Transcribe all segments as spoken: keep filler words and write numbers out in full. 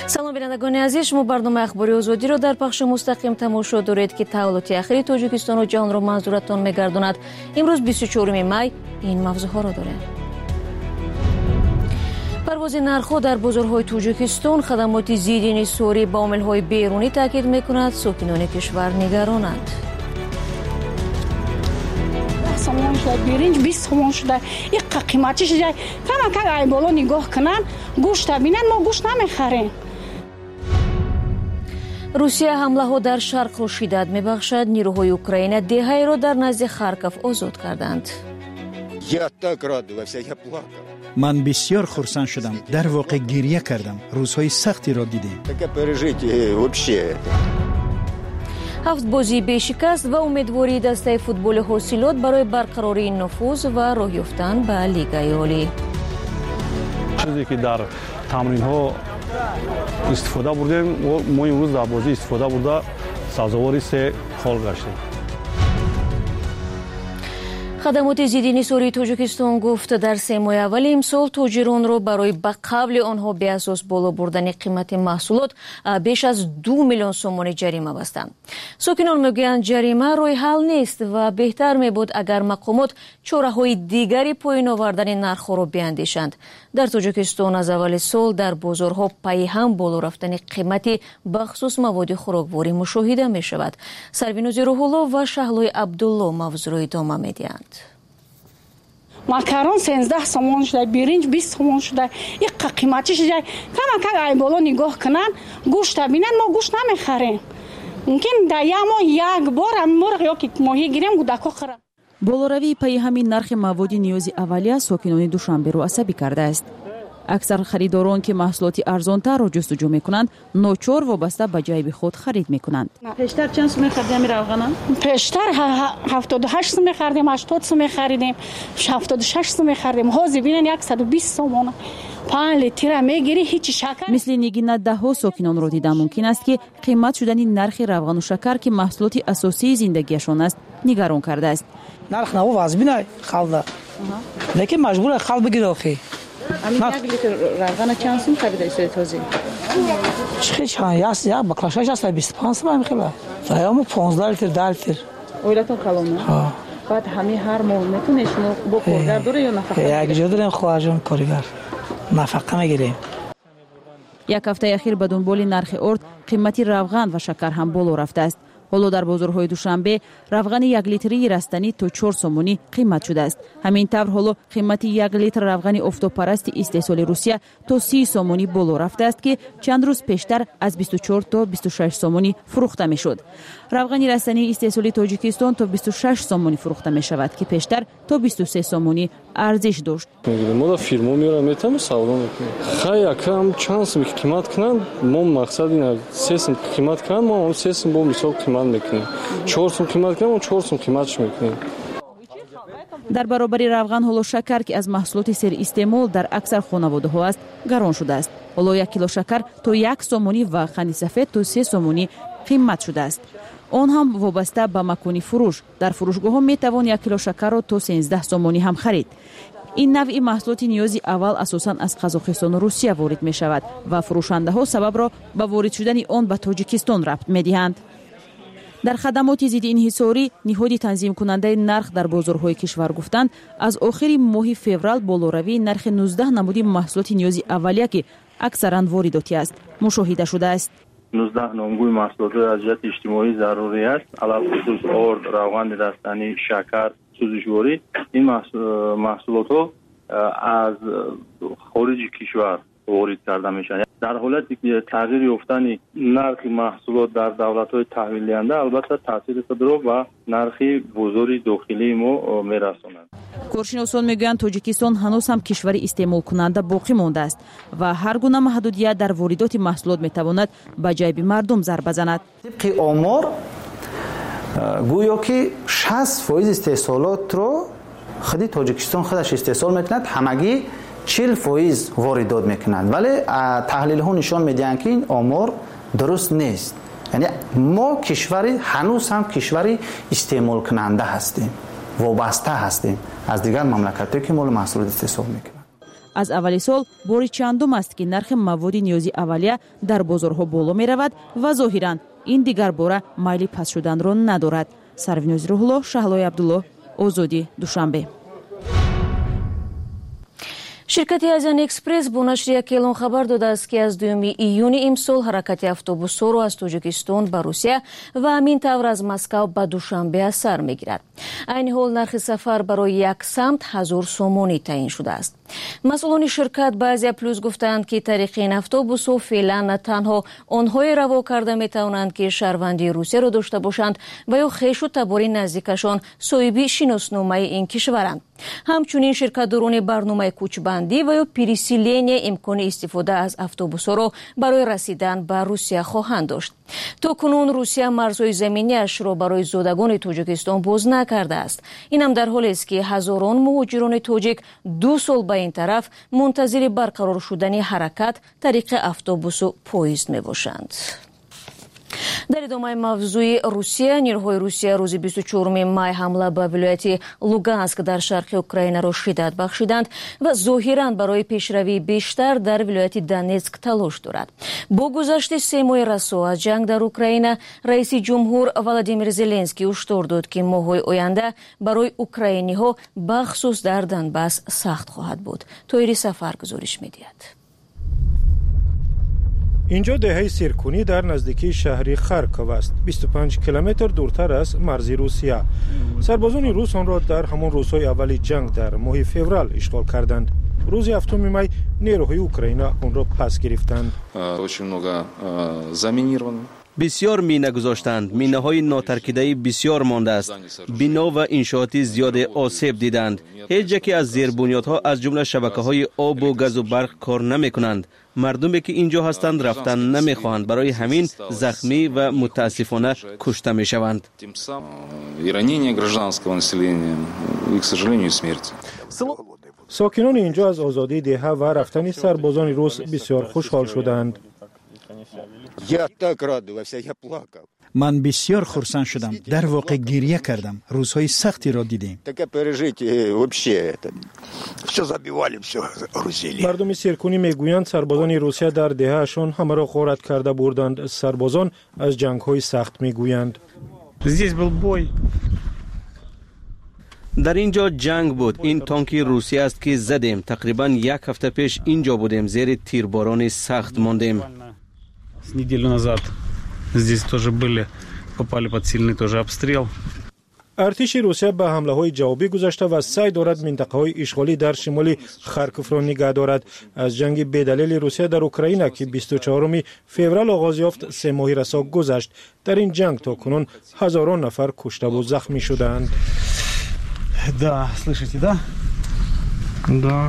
салом бинандагони азиз, шумо барнома ахбори озодиро дар пахши мустақим тамошо доред ки таваллути ахири Тоҷикистону ҷаҳонро манзуратон мегардонад. имрӯз бисту чорум май ин мавзӯъҳоро дорем. парвози нархҳо дар бозорҳои Тоҷикистон, хадамоти зидди нисорӣ ба омилҳои берунӣ таъкид мекунад, сокинони кишвар нигаронанд. сомон шуда биринҷ бист сомон шуда иққа қиматиш ҷай кама как ай боло нигоҳ кунан гӯшта бинан мо гӯшт намехарем. русия ҳамлаҳо дар шарқро шиддат мебахшад. нирӯҳои Украина деҳаеро дар назди Харков озод карданд. Я так радовался, я плакал. ман бисёр хурсанд шудам, дар воқеъ гирья кардам. рӯзҳои сахтиро дидем. Такое пережить вообще. ҳафт бозии бешикаст ва умедвории дастаи футболи ҳосилот барои барқарории нуфуз ва роҳ ёфтан ба Лигаи олӣ. чизе ки дар тамринҳо истифода бурдем, мо имрӯз дар бозӣ истифода бурда сазовори се хол гаштем. хадамоти зидди нисории Тоҷикистон гуфт дар се моҳи аввали имсол тоҷиронро барои ба қавли онҳо беасос боло бурдани қимати маҳсулот беш аз ду миллион сомони ҷарима бастанд. сокинон мегӯянд ҷарима роҳи ҳал нест ва беҳтар мебуд агар мақомот чораҳои дигари поин овардани нархҳоро биандешанд. дар Тоҷикистон аз аввали сол дар бозорҳо пайҳам боло рафтани қимати бахусус маводи хӯрокворӣ мушоҳида мешавад. Сарвинузи Рӯҳулло ва Шаҳлои Абдулло мавзӯъро идома медиҳанд. макарон сенздаҳ сомон шуда биринҷ бист сомон шуда иққа қиматиш ҷай кама как ай боло нигоҳ кунан гӯшта бинан мо гӯшт намехарем. мумкин дар як моҳ як бор мурғ ёки моҳӣ гирем кӯдако хӯрам. болоравии пайҳами нархи маводи ниёзи аввалия сокинони Душанберо асабӣ кардааст. аксар харидорон ки маҳсулоти арзонтарро ҷустуҷӯ мекунанд, ночор вобаста ба ҷайби худ харид мекунанд. пештар чанд сум мехардем равғана? пештар ҳафтоду ҳашт сум мехардем, ҳаштод сум мехаридем, ҳафтоду шаш сум мехардем. ҳозир бинен яксаду бист сомона. панҷ литра мегири ҳичи шакар. мисли Нигина даҳҳо сокинонро дида мумкин аст ки қимат шудани нархи равғану шакар ки маҳсулоти асосии зиндагиашон аст, нигарон кардааст. нарх наво вазбинай халда. лекин маҷбура хал бигир охи. Амин як литр равғана чанд сум харида истоди този? Чихи чанд яс як баклашаш аст бисту панҷ сум мехела. Заёмо понздаҳ литр, даҳ литр. Оилатон калона? Ҳа. Баъд ҳами ҳар моҳ метунед шумо бо коргар дора ё нафақа? Як ҷо дорем хоҳарҷон коригар. Нафақа мегирем. як ҳафтаи ахир ба дунболи нархи орд қимати равған ва шакар ҳам боло рафтааст. ҳоло дар бозорҳои Душанбе равғани як литрии растанӣ то чор сомонӣ қимат шудааст. ҳамин тавр ҳоло қимати як литр равғани офтобпарасти истеҳсоли Русия то си сомонӣ боло рафтааст ки чанд рӯз пештар аз бисту чор то бисту шаш сомонӣ фурӯхта мешуд. равғани растании истеҳсоли Тоҷикистон то бисту шаш сомонӣ фурӯхта мешавад ки пештар то бисту се сомонӣ арзиш дошт. мо да фирмо мерам метам савдо мекунем. хай акам чанд сум қимат кунанд, мо мақсад ина се сум қимат кунанд, мо се сум бо мисол қимат мекунем. чор сум қимат кунанд, мо чор сум қиматш мекунем. дар баробари равған ҳоло шакар ки аз маҳсулоти серистеъмол дар аксар хонаводаҳо аст, гарон шудааст. ҳоло як кило шакар то як сомонӣ ва қанди сафед то се сомонӣ қимат шудааст. он ҳам вобаста ба макони фурӯш. дар фурӯшгоҳҳо метавон як кило шакарро то сенздаҳ сомонӣ ҳам харид. ин навъи маҳсулоти ниёзи аввал асосан аз Қазоқистону Русия ворид мешавад ва фурӯшандаҳо сабабро ба ворид шудани он ба Тоҷикистон рабт медиҳанд. дар хадамоти зиддиинҳисорӣ ниҳоди танзимкунандаи нарх дар бозорҳои кишвар гуфтанд, аз охири моҳи феврал болоравии нархи нуздаҳ намуди маҳсулоти ниёзи аввалия ки аксаран воридотӣ аст, мушоҳида шудааст. нуздаҳ номгӯи маҳсулотҳои аз ҷиҳати иҷтимоӣ зарури аст, алалхусус орд, равғани растанӣ, шакар, сӯзишворӣ. ин маҳсулотҳо аз хориҷи кишвар ворид карда мешаванд. дар ҳолате ки тағйир ёфтани нархи маҳсулот дар давлатҳои таҳвилдиҳанда албатта таъсири худро ба нархи бозори дохилии мо мерасонад. коршиносон мегӯянд Тоҷикистон ҳанӯз ҳам кишвари истеъмолкунанда боқӣ мондааст ва ҳар гуна маҳдудият дар воридоти маҳсулот метавонад ба ҷайби мардум зарба занад. тибқи омор гӯё ки шаст фоиз истеҳсолотро худи Тоҷикистон худаш истеҳсол мекунад, ҳамагӣ чил фоиз воридот мекунад. вале таҳлилҳо нишон медиҳанд ки ин омор дуруст нест. яъне мо кишвари ҳанӯз ҳам кишвари истеъмолкунанда ҳастем, вобаста ҳастем аз дигар мамлакатҳое ки мол маҳсулот истеҳсол мекунанд. аз аввали сол бори чандум аст ки нархи маводи ниёзи аввалия дар бозорҳо боло меравад ва зоҳиран ин дигар бора майли паст шуданро надорад. Сарвиноз Рӯҳулло, Шаҳлои Абдулло, Озодӣ, Душанбе. ширкати Азиян Экспресс бо нашри як эълон хабар додааст ки аз дуюми июни имсол ҳаракати автобусҳоро аз Тоҷикистон ба Русия ва ҳамин тавр аз Москав ба Душанбе аз сар мегирад. айни ҳол нархи сафар барои як самт ҳазор сомонӣ таъин шудааст. масъулони ширкат ба Азия Плюс гуфтанд ки тариқи ин автобусҳо феълан на танҳо онҳое раво карда метавонанд ки шаҳрвандии Русияро дошта бошанд ва ё хешу табори наздикашон соҳиби шиносномаи ин кишваранд. ҳамчунин ширкатдорони барномаи кӯчбандӣ ва ё переселение имкони истифода аз автобусҳоро барои расидан ба Русия хоҳанд дошт. то кунун Русия марзҳои заминиашро барои зодагони Тоҷикистон боз накардааст. инам дар ҳолест ки ҳазорон муҳоҷирони тоҷик ду сол ба ин тараф мунтазири барқарор шудани ҳаракат тариқи автобусу поезд мебошанд. дар идомаи мавзӯи Русия, нирӯҳои Русия рӯзи бисту чорум май ҳамла ба вилояти Луганск дар шарқи Украинаро шиддат бахшиданд ва зоҳиран барои пешравии бештар дар вилояти Донецк талош дорад. бо гузашти се моҳи расо аз ҷанг дар Украина, раиси ҷумҳур Владимир Зеленский ҳуштор дод ки моҳҳои оянда барои украиниҳо бахусус дар Донбасс сахт хоҳад буд. Тоири Сафар гузориш медиҳад. اینجا دهه سیرکونی در نزدیکی شهری خارکوف است. بیست و پنج کیلومتر دورتر از مرزی روسیه. سربازان روس آن را در همان روزهای اول جنگ در ماه فوریه اشغال کردند. روز هفتم می نیروهای اوکراین آن را پس گرفتند. بسیار مینه گذاشتند. مینه های ناترکیده بسیار مانده است. بنا و انشاءاتی زیاد آسیب دیدند. هیچ جایی از زیربنیادها از جمله شبکه های آب و گاز و برق کار نمی کنند. مردمی که اینجا هستند رفتن نمی خواهند. برای همین زخمی و متاسفانه کشته می شوند. ساکنان اینجا از آزادی دهه و رفتن سربازان روس بسیار خوشحال شدند. Я так радовался, я плакал. من بسیار خرسند شدم. در واقع گریه کردم. روزهای سختی را دیدیم. Такое пережитие вообще это. Все забивали, все грузили. مردم سیرکونی میگویند سربازان روسیه در دههشان همه را غارت کرده بردند. سربازان از جنگ‌های سخت میگویند. Здесь был бой. در اینجا جنگ بود. این تانکی روسیه است که زدیم. تقریبا یک هفته پیش اینجا بودیم. زیر تیرباران سخت ماندیم. С неделю назад здесь тоже были, попали под сильный тоже обстрел. ارتش روسیه به حمله‌های جوابی گذاشته و سعی دارد منطقه‌های اشغالی در شمال خارکوف را نگه دارد. از جنگ بی‌دلیل روسیه در اوکراین که بیست و چهارم فوریه آغاز یافت سه ماهی رسا گذشت. در این جنگ تا کنون هزاران نفر کشته و زخمی شدند. Да, слышите, да? Да.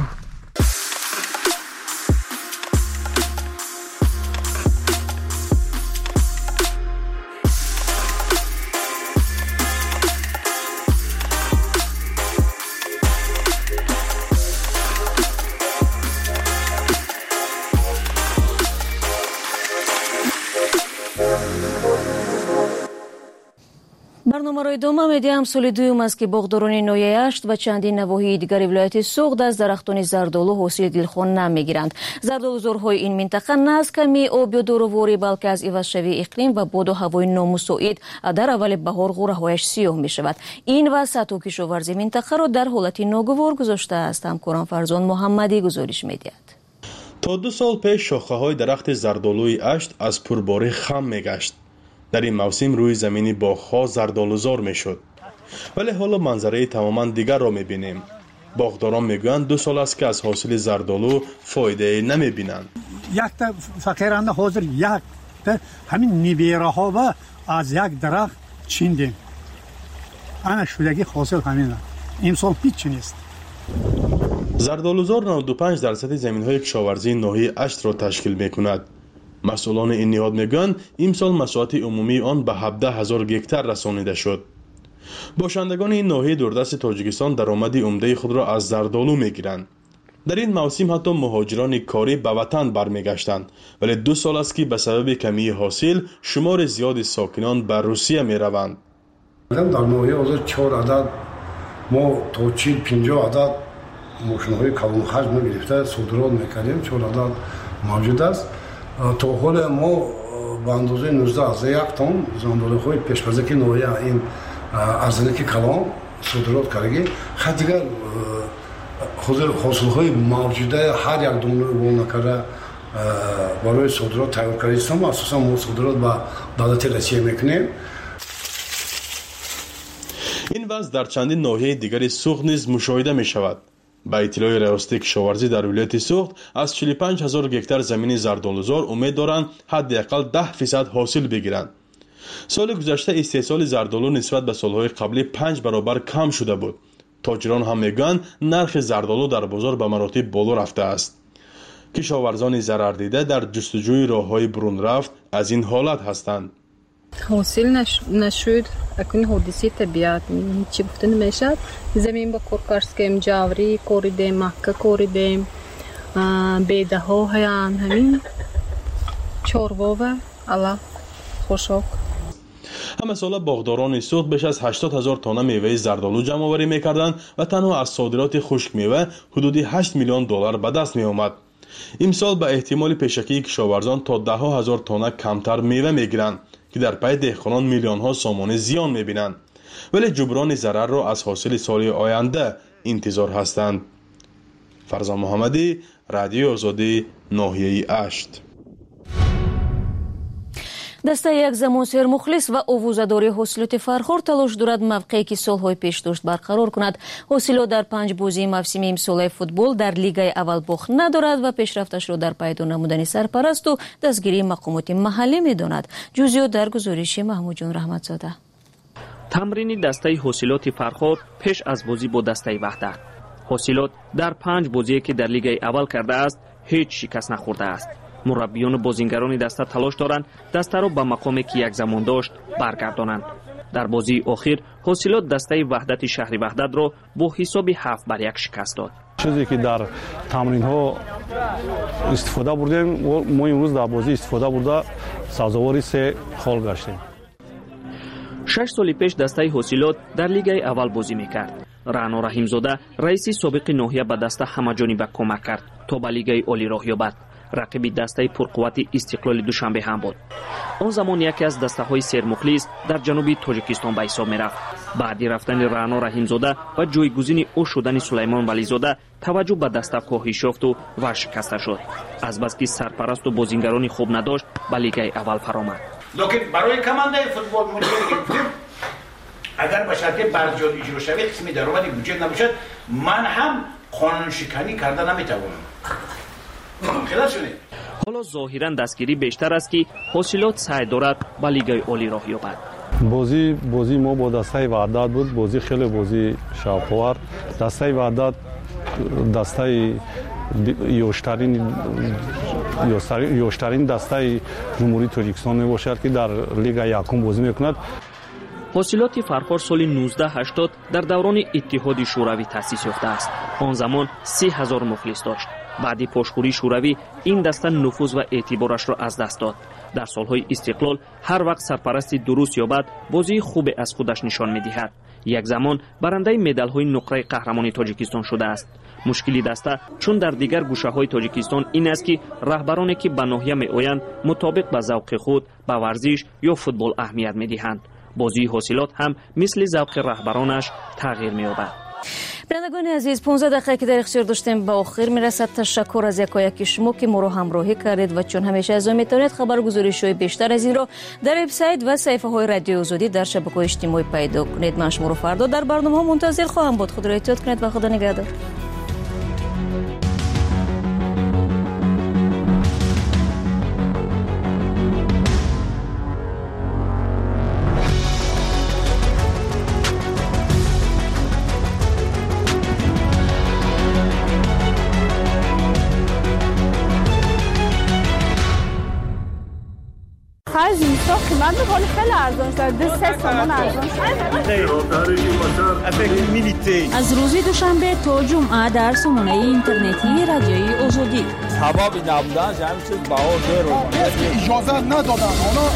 барномаро идома медиҳам. соли дуюм аст ки боғдорони ноҳияи Ашт ва чандин навоҳии дигари вилояти Суғд аз дарахтони зардолу ҳосили дилхон намегиранд. зардолузорҳои ин минтақа на аз ками об ё дороворӣ, балки аз ивазшавии иқлим ва боду ҳавои номусоид дар аввали баҳор ғӯраҳояш сиёҳ мешавад. ин ва сатҳу кишоварзи минтақаро дар ҳолати ногувор гузоштааст. ҳамкорам Фарзон Муҳаммадӣ гузориш медиҳад. تا دو سال پیش شاخه‌های درخت زردآلوی اشت از پرباری خم میگشت. در این موسم روی زمینی باغ‌ها زردآلوزار میشد. ولی حالا منظره تماما دیگر را میبینیم. باغداران میگویند دو سال است که از حاصل زردآلو فایده نمیبینند. یک تا فقیرانه حاضر یک تا همین نیبیره ها و از یک درخت چیندیم. انا شدگی حاصل همینه. امسال هیچ نیست. زردآلوزار نود و پنج درصد زمین‌های کشاورزی ناحیه اشت را تشکیل می‌کند. مسئولان این نهاد میگویند امسال مساحت عمومی آن به هفده هزار گکتار رسانیده شد. باشندگان این ناحیه دوردست تاجیکستان درآمد عمده خود را از زردآلو میگیرند. در این موسم حتی مهاجران کاری به وطن برمیگشتند، ولی دو سال است که به سبب کمی حاصل شمار زیاد ساکنان به روسیه میروند. در ناحیه حاضر چهار عدد ما تا چهل پنجاه عدد ماشین‌های کلان حجم گرفته صادرات می‌کردیم چون عدد موجود است. تا حال ما به اندازه نوزده از یک تن زندان‌های پیش‌فرضی که نوعی این ارزنک کلان صادرات کردیم. خود دیگر حاضر حاصل‌های موجوده هر یک دونه نکرده برای صادرات تیار کردیم. اساساً ما صادرات به دولت روسیه میکنیم. این وضع در چندین ناحیه دیگر سوخت نیز مشاهده می شود. با اطلاع ریاستی کشاورزی در ولایت سوخت از چهل و پنج هزار گکتار زمین زردآلوزار امید دارند حداقل ده فیصد حاصل بگیرند. سال گذشته استحصال زردآلو نسبت به سالهای قبلی پنج برابر کم شده بود. تاجران هم میگویند نرخ زردآلو در بازار به مراتب بالا رفته است. کشاورزان ضرر دیده در جستجوی راههای برون رفت از این حالت هستند. حاصل نش... نشد اکنی حادثه طبیعت چی گفته نمیشد. زمین با کورکارسکیم جاوری کوریدیم مکه کوریدیم بیده ها هیان همین چاروا و الله خوشاک. همه ساله باغداران سوخت بیش از هشتاد هزار تانه میوه زردآلو جمع آوری میکردند و تنها از صادرات خشک میوه حدود هشت میلیون دلار به دست می آمد. امسال به احتمال پیشکی کشاورزان تا ده هزار تانه کمتر میوه میگیرند که در پی دهقانان میلیون ها سامانه زیان میبینند، ولی جبران ضرر را از حاصل سال آینده انتظار هستند. فرزان محمدی، رادیو آزادی، ناحیه اشت. дастаи як замон сермухлис ва овузадори ҳосилоти фархор талош дорад мавқеи ки солҳои пеш дошт барқарор кунад. ҳосилот дар панҷ бозии мавсими имсолаи футбол дар лигаи аввал бохт надорад ва пешрафташро дар пайдо намудани сарпарасту дастгирии мақомоти маҳаллӣ медонад. ҷузъиёт дар гузориши маҳмудҷон раҳматзода. тамрини дастаи ҳосилоти фархор пеш аз бозӣ бо дастаи ваҳдат. ҳосилот дар панҷ бозие ки дар лигаи аввал кардааст ҳеҷ шикаст нахӯрдааст. мураббиёну бозингарони даста талош доранд дастаро ба мақоме ки як замон дошт баргардонанд. дар бозии охир ҳосилот дастаи ваҳдати шаҳри ваҳдатро бо ҳисоби ҳафт бар як шикаст дод. чизе ки дар тамринҳо истифода бурдем мо имрӯз дар бозӣ истифода бурда сазовори се хол гаштем. шаш соли пеш дастаи ҳосилот дар лигаи аввал бозӣ мекард. раъно раҳимзода раиси собиқи ноҳия ба даста ҳамаҷониба кӯмак кард то ба лигаи олӣ роҳ ёбад. рақиби дастаи пурқуввати истиқлоли душанбе ҳам буд. он замон яке аз дастаҳои сермухлис дар ҷануби тоҷикистон ба ҳисоб мерафт. баъди рафтани раъно раҳимзода ва ҷойгузини ӯ шудани сулаймон вализода таваҷҷӯҳ ба даста коҳиш ёфту варшикаста шуд. азбаски сарпарасту бозингарони хуб надошт ба лигаи аввал фаромад. локин барои командаи футбол муҷиб агар ба шарти барҷон иҷро шавад қисми даромади бюҷет набошад ман ҳам қонуншиканӣ карда наметавонам. ҳоло зоҳиран дастгирӣ бештар аст ки ҳосилот сай дорад ба лигаи олӣ роҳ ёбад. бозӣ бозӣ мо бо дастаи ваҳдат буд. бозӣ хеле бозӣ шавқовар. дастаи ваҳдат дастаи ёштарини ёштарин дастаи ҷумҳурии тоҷикистон мебошад ки дар лигаи якум бозӣ мекунад. ҳосилоти фархор соли нуздаҳ ҳаштод дар даврони иттиҳоди шӯравӣ таъсис ёфтааст. он замон си ҳазор мухлис дошт. баъди пошхӯрии шӯравӣ ин даста нуфуз ва эътиборашро аз даст дод. дар солҳои истиқлол ҳар вақт сарпарасти дуруст ёбад бозии хубе аз худаш нишон медиҳад. як замон барандаи медалҳои нуқраи қаҳрамони тоҷикистон шудааст. мушкили даста чун дар дигар гӯшаҳои тоҷикистон ин аст ки раҳбароне ки ба ноҳия меоянд мутобиқ ба завқи худ ба варзиш ё футбол аҳамият медиҳанд. бозии ҳосилот ҳам мисли завқи раҳбаронаш тағйир меёбад. бинандагони азиз, панздаҳ дақиқа ки дар ихтиёр доштем ба охир мерасад. ташаккур аз якояки шумо ки моро ҳамроҳӣ кардед ва чун ҳамеша аз он метавонед хабаргузоришҳои бештар аз инро дар вебсайт ва саҳифаҳои радиои озодӣ дар шабакаҳои иҷтимоӣ пайдо кунед. ман шуморо фардо дар барномаҳо мунтазир хоҳам буд. худро эҳтиёт кунед ва худо нигаҳдор. زیستا قیمت ولی خیلی ارزان شد. دو سه تومان ارزان شد. از روز دوشنبه تا جمعه در سامانه اینترنتی رادیوی آزادی. سبب نبودن همین چیز بها دور. اجازه ندادن.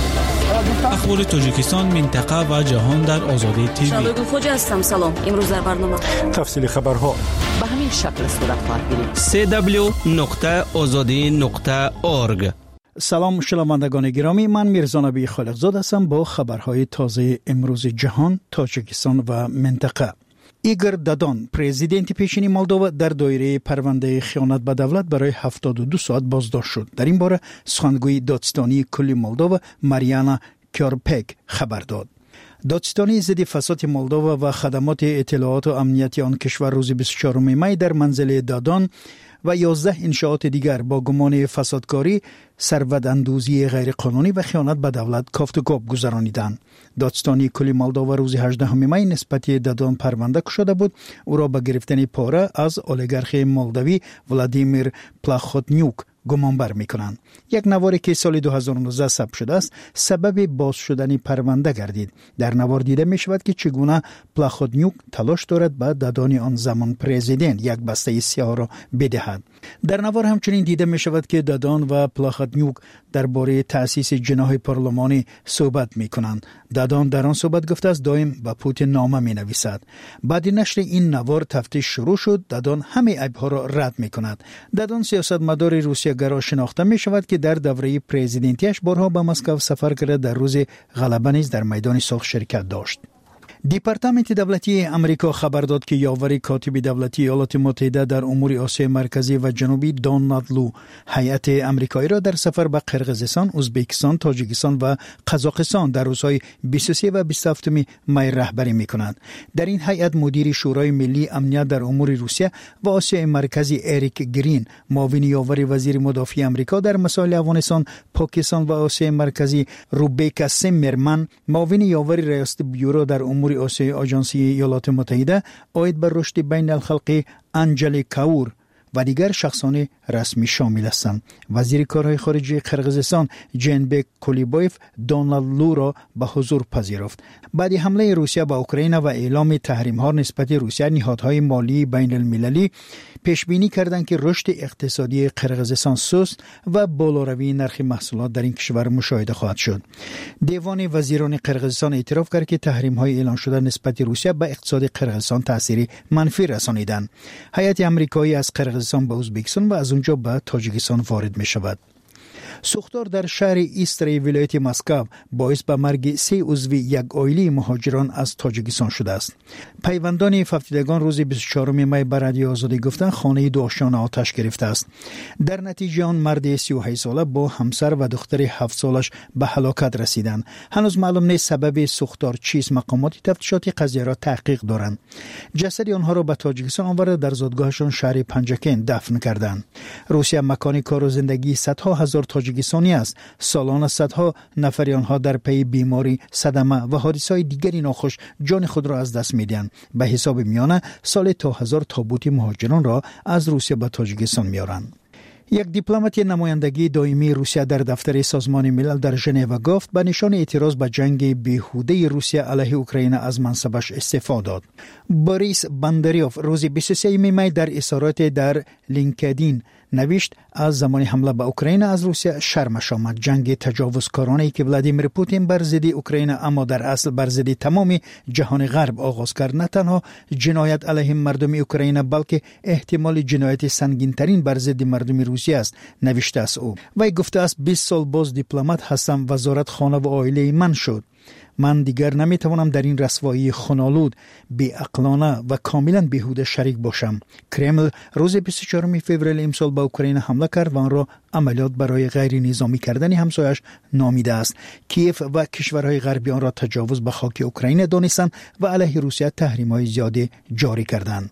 اخبار تاجیکستان، منطقه و جهان در آزادی تیوی. شادو خوجا هستم. سلام. امروز در برنامه تفصیل خبرها به همین شکل صورت خواهد گرفت. سی دبلیو نقطه آزادی نقطه اورگ. سلام شنوندگان گرامی، من میرزا نبی خالقزاد هستم با خبرهای تازه امروز جهان، تاجیکستان و منطقه. ایگور دادان، پرزیدنت پیشین مولدووا، در دایره پرونده خیانت به دولت برای هفتاد و دو ساعت بازداشت شد. در این باره سخنگوی دادستانی کلی مولدووا ماریانا کیارپک خبر داد. دادستانی ضد فساد مولدووا و خدمات اطلاعات و امنیتی آن کشور روز بیست و چهارم می در منزل دادان و یازده انشاءات دیگر با گمان فسادکاری، ثروت‌اندوزی غیرقانونی و خیانت به دولت کافت و کاب گذرانیدند. دادستانی کلی مولدووا روز هجدهم می نسبت دادان پرونده شده بود. او را به گرفتن پاره از اولیگارخ مولدوی ولادیمیر پلاخوتنیوک گمان بر میکنند. یک نواری که سال دو هزار و نوزده ثبت شده است سبب باز شدن پرونده گردید. در نوار دیده می شود که چگونه پلاخوتنیوک تلاش دارد به دادان آن زمان پرزیدنت یک بسته سیاه را بدهد. در نوار همچنین دیده می شود که دادان و پلاخوتنیوک درباره تأسیس جناح پارلمانی صحبت می کنند. دادان در آن صحبت گفته است دائم به پوتین نامه می نویسد. بعد نشر این نوار تفتیش شروع شد. دادان همه عیب‌ها را رد می کند. دادان سیاستمدار روسیه گرا شناخته می شود که در دوره پرزیدنتیش بارها به مسکو سفر کرده. در روز غلبه نیز در میدان صلح شرکت داشت. دیپارتمنت دولتی امریکا خبر داد که یاور کاتب دولتی ایالات متحده در امور آسیای مرکزی و جنوبی دونالد لو هیئت امریکایی را در سفر به قرقیزستان، ازبکستان، تاجیکستان و قزاقستان در روزهای بیست و سه و بیست و هفت می رهبری می‌کند. در این هیئت مدیر شورای ملی امنیت در امور روسیه و آسیای مرکزی اریک گرین، معاون یاور وزیر مدافع امریکا در مسائل افغانستان، پاکستان و آسیای مرکزی روبیکا سیمرمن، معاون یاور ریاست بیورو در امور آسیای آژانسی ایالات متحده عاید بر رشد بین الخلقی انجلی کاور و دیگر شخصان رسمی شامل هستند. وزیر کارهای خارجه قرقیزستان جنبک کولیبایف دونالد لو را به حضور پذیرفت. بعد حمله روسیه به اوکراین و اعلام تحریم‌ها نسبت روسیه، نهادهای مالی بین المللی پیش بینی کردند که رشد اقتصادی قرقیزستان سست و بالاروی نرخ محصولات در این کشور مشاهده خواهد شد. دیوان وزیران قرقیزستان اعتراف کرد که تحریم‌های اعلان شده نسبت روسیه به اقتصاد قرقیزستان تأثیر منفی رسانیدند. هیئت آمریکایی از قرقیزستان به ازبکستان و از اونجا به تاجیکستان وارد می شود. سوختار در شهر ایستری ولایت مسکو باعث به مرگ سه عضو یک عائله مهاجران از تاجیکستان شده است. پیوندان فوتیدگان روز بیست و چهارم می به رادیو آزادی گفتند خانه دو آشنا آتش گرفته است. در نتیجه آن مرد سی و هشت ساله با همسر و دختر هفت سالش به هلاکت رسیدند. هنوز معلوم نیست سبب سوختار چیست. مقامات تفتیشاتی قضیه را تحقیق دارند. جسد آنها را به تاجیکستان آورده در زادگاهشان شهر پنجکن دفن کردند. روسیه مکان کار و زندگی صدها هزار تاجیکستانی است. سالانه صدها نفر آنها در پی بیماری، صدمه و حادثه‌های دیگری ناخوش جان خود را از دست می‌دهند. به حساب میانه سال تا هزار تابوت مهاجران را از روسیه به تاجیکستان می‌آورند. یک دیپلمات نمایندگی دائمی روسیه در دفتر سازمان ملل در ژنو گفت به نشان اعتراض به جنگ بیهوده روسیه علیه اوکراین از منصبش استعفا داد. بوریس باندریوف روز بیست و سه می در اظهارات در لینکدین نوشت از زمان حمله به اوکراین از روسیه شرمش آمد. جنگ تجاوزکارانه‌ای که ولادیمیر پوتین بر ضد اوکراین اما در اصل بر ضد تمام جهان غرب آغاز کرد نه تنها جنایت علیه مردم اوکراین بلکه احتمال جنایت سنگین‌ترین بر ضد مردم روسیه است، نوشته است او. وی گفته است بیست سال باز دیپلمات هستم، وزارت خانه و عائله من شد. من دیگر نمیتوانم در این رسوایی خونالود، بی‌عقلانه و کاملا بیهوده شریک باشم. کرمل روز بیست و چهارم فوریه امسال به اوکراین حمله کرد و آن را عملیات برای غیر نظامی کردن همسایش نامیده است. کیف و کشورهای غربی آن را تجاوز به خاک اوکراین دانستند و علیه روسیه تحریم‌های زیاده جاری کردند.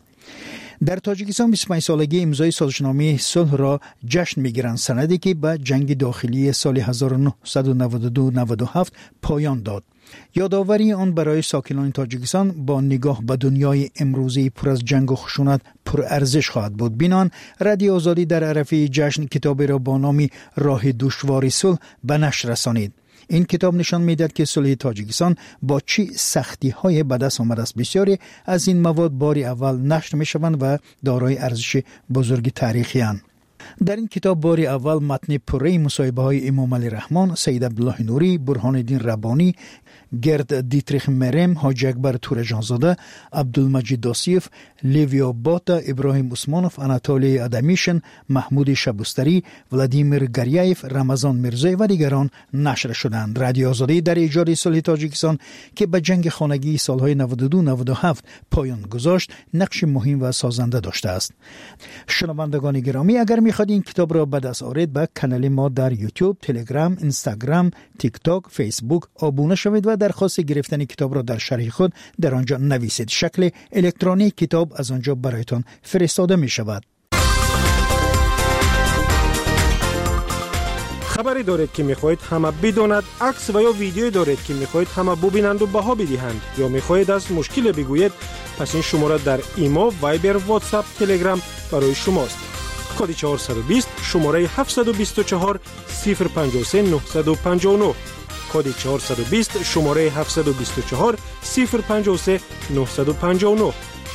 در تاجیکستان بیست و پنج سالگی امضای سازشنامه صلح را جشن می‌گیرند، سندی که به جنگ داخلی سال هزار و نهصد و نود و دو نود و هفت پایان داد. یادآوری آن برای ساکنان تاجیکستان با نگاه به دنیای امروزی پر از جنگ و خشونت پر ارزش خواهد بود. بنابراین رادیو آزادی در عرفه جشن کتابی را با نام راه دشوار صلح به نشر رسانید. این کتاب نشان می‌دهد که صلح تاجیکستان با چه سختی‌های به دست آمده است. بسیاری از این مواد بار اول نشر می‌شوند و دارای ارزش بزرگ تاریخی اند. در این کتاب بار اول متن پره مصاحبه های امام علی رحمان، سید عبدالله نوری، برهان الدین ربانی، گرد دیتریخ مرم، حاجی اکبر تورجانزاده، عبدالمجید داسیف، لیویا باتا، ابراهیم عثمانوف، اناتولی ادمیشن، محمود شبستری، ولادیمیر گریایف، رمضان میرزایی و دیگران نشر شدند. رادیو آزادی در ایجاد صلح تاجیکستان که به جنگ خانگی سالهای نود و دو نود و هفت پایان گذاشت نقش مهم و سازنده داشته است. شنوندگان گرامی، اگر می‌خواهید این کتاب را به دست آورید به کانال ما در یوتیوب، تلگرام، اینستاگرام، تیک تاک، فیسبوک آبونه شوید و درخواست گرفتن کتاب را در شرح خود در آنجا نویسید. شکل الکترونیک کتاب از آنجا برایتان فرستاده می شود. خبری دارید که میخواهید همه بداند، عکس و یا ویدیویی دارید که میخواهید همه ببینند و بها بدهند، یا میخواهید از مشکل بگویید، پس این شماره در ایما، وایبر، واتساپ، تلگرام برای شماست. کد چهارصد و بیست، شماره هفتصد و بیست و چهار صفر پنجاه و سه نهصد و پنجاه و نه. کد چهارصد و بیست، شماره هفتصد و بیست و چهار صفر پنجاه و سه نهصد و پنجاه و نه.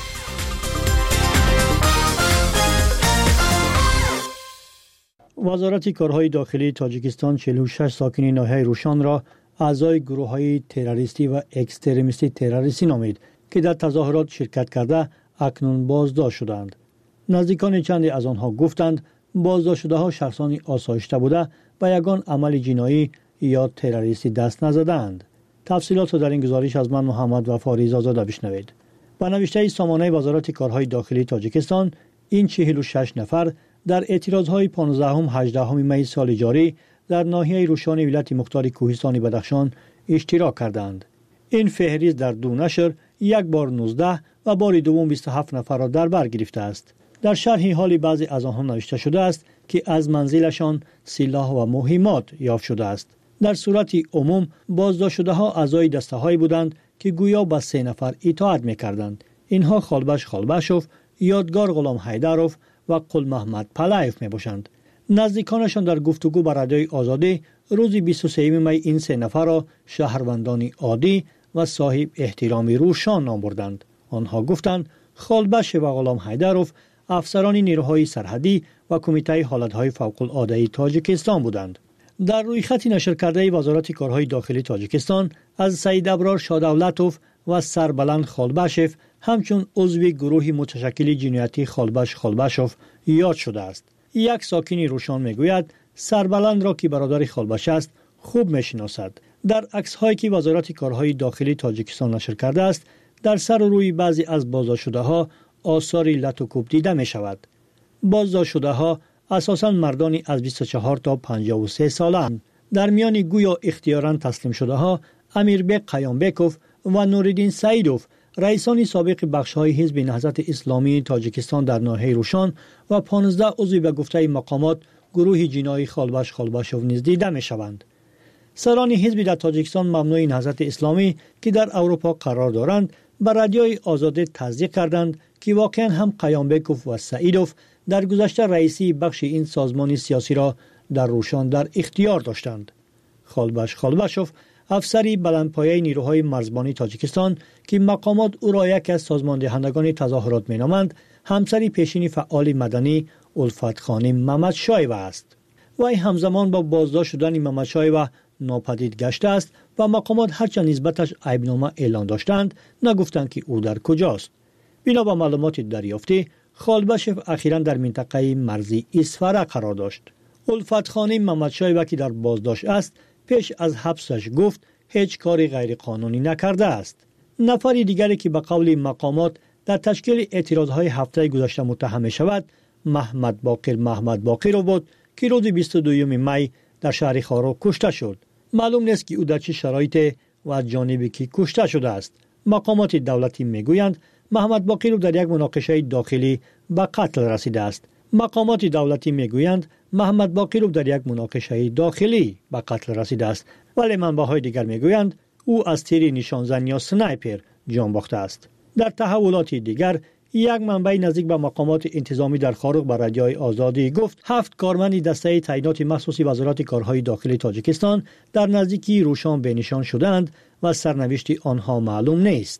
وزارت کارهای داخلی تاجیکستان چهل و شش ساکن ناحیه روشان را اعضای گروه‌های تروریستی و اکستریمیستی تروریستی نامید که در تظاهرات شرکت کرده اکنون بازداشت شدند. نزدیکان چندی از آنها گفتند بازداشت شده‌ها شخصانی آسایشته بوده و یگان عمل جنایی یا تروریستی دست نزدند. تفصیلات را در این گزارش از من محمد وفا رضازاده بشنوید. با نوشته سامانه وزارت کارهای داخلی تاجیکستان، این چهل و شش نفر در اعتراضهای پانزدهم هجدهم می سال جاری در ناحیه روشان ولایت مختار کوهستان بدخشان اشتراک کردند. این فهرست در دو نشر یک بار نوزده و بار دوم بیست و هفت نفر را در بر گرفته است. در شرح حال بعضی از آنها نوشته شده است که از منزلشان سلاح و مهمات یافت شده است. در صورت عموم بازداشت شده ها اعضای دسته هایی بودند که گویا به سه نفر اطاعت می‌کردند. اینها خالبش خالبشوف، یادگار غلام حیدروف و قل محمد پلایف می باشند. نزدیکانشان در گفتگو با رادیوی آزادی روز بیست و سوم می این سه نفر را شهروندانی عادی و صاحب احترامی روشان نام بردند. آنها گفتند خالبش و غلام حیدروف افسران نیروهای سرحدی و کمیته حالتهای فوق العاده تاجیکستان بودند. در روی خط نشر کرده وزارت کارهای داخلی تاجیکستان از سید ابرار شادولتوف و سربلند خالبشف همچون عضو گروه متشکل جنایتی خالبش خالبشوف یاد شده است. یک ساکن روشان میگوید سربلند را که برادر خالبش است خوب میشناسد. در عکس هایی که وزارت کارهای داخلی تاجیکستان نشر کرده است، در سر و روی بعضی از بازداشت شده ها آثار لط و کوب دیده می شود. بازداشت شده ها اساساً مردانی از بیست و چهار تا پنجاه و سه ساله اند. در میان گویا اختیاراً تسلیم شده ها امیربک قیامبکوف و نوردین سعیدوف، رئیسان سابق بخش‌های حزب نهضت اسلامی تاجیکستان در ناحیه روشان و پانزده عضو به گفته مقامات گروه جنایی خالبش خالبشوف نیز دیده می‌شوند. سران حزب در تاجیکستان ممنوع نهضت اسلامی که در اروپا قرار دارند به رادیوی آزادی تصدیق کردند که واقعا هم قیامبکوف و سعیدوف در گذشته رئیسی بخش این سازمان سیاسی را در روشان در اختیار داشتند. خالبش خالبشوف افسری بلندپایه نیروهای مرزبانی تاجیکستان که مقامات او را یک از سازماندهندگان تظاهرات مینامند، همسری پیشین فعال مدنی الفت خانم محمد شایوه است. وی همزمان با بازداشت شدن محمد شایوه ناپدید گشته است و مقامات هرچند نسبتش عیبنامه اعلان داشتند نگفتند که او در کجاست. بنا به معلومات دریافتی، خالبشف اخیراً در منطقه مرزی اسفره قرار داشت. الفت خانم محمد شایوه که در بازداشت است، پیش از حبسش گفت هیچ کاری غیر قانونی نکرده است. نفری دیگری که به قول مقامات در تشکیل اعتراضهای هفته گذشته متهم شود، محمد باقر محمد باقر بود که روز بیست و دوم می در شهر خارو کشته شد. معلوم نیست که او در چه شرایط و از جانبی که کشته شده است. مقامات دولتی میگویند محمد باقر در یک مناقشه داخلی به قتل رسیده است. مقامات دولتی میگویند محمد باقر در یک مناقشه داخلی به قتل رسیده است، ولی منبع‌های دیگر میگویند او از تیر نشانزن یا سنایپر جان باخته است. در تحولات دیگر، یک منبع نزدیک به مقامات انتظامی در خارق به رادیوی آزادی گفت هفت کارمند دسته تعیینات مخصوصی وزارت کارهای داخلی تاجیکستان در نزدیکی روشان بنشان شدند و سرنوشت آنها معلوم نیست.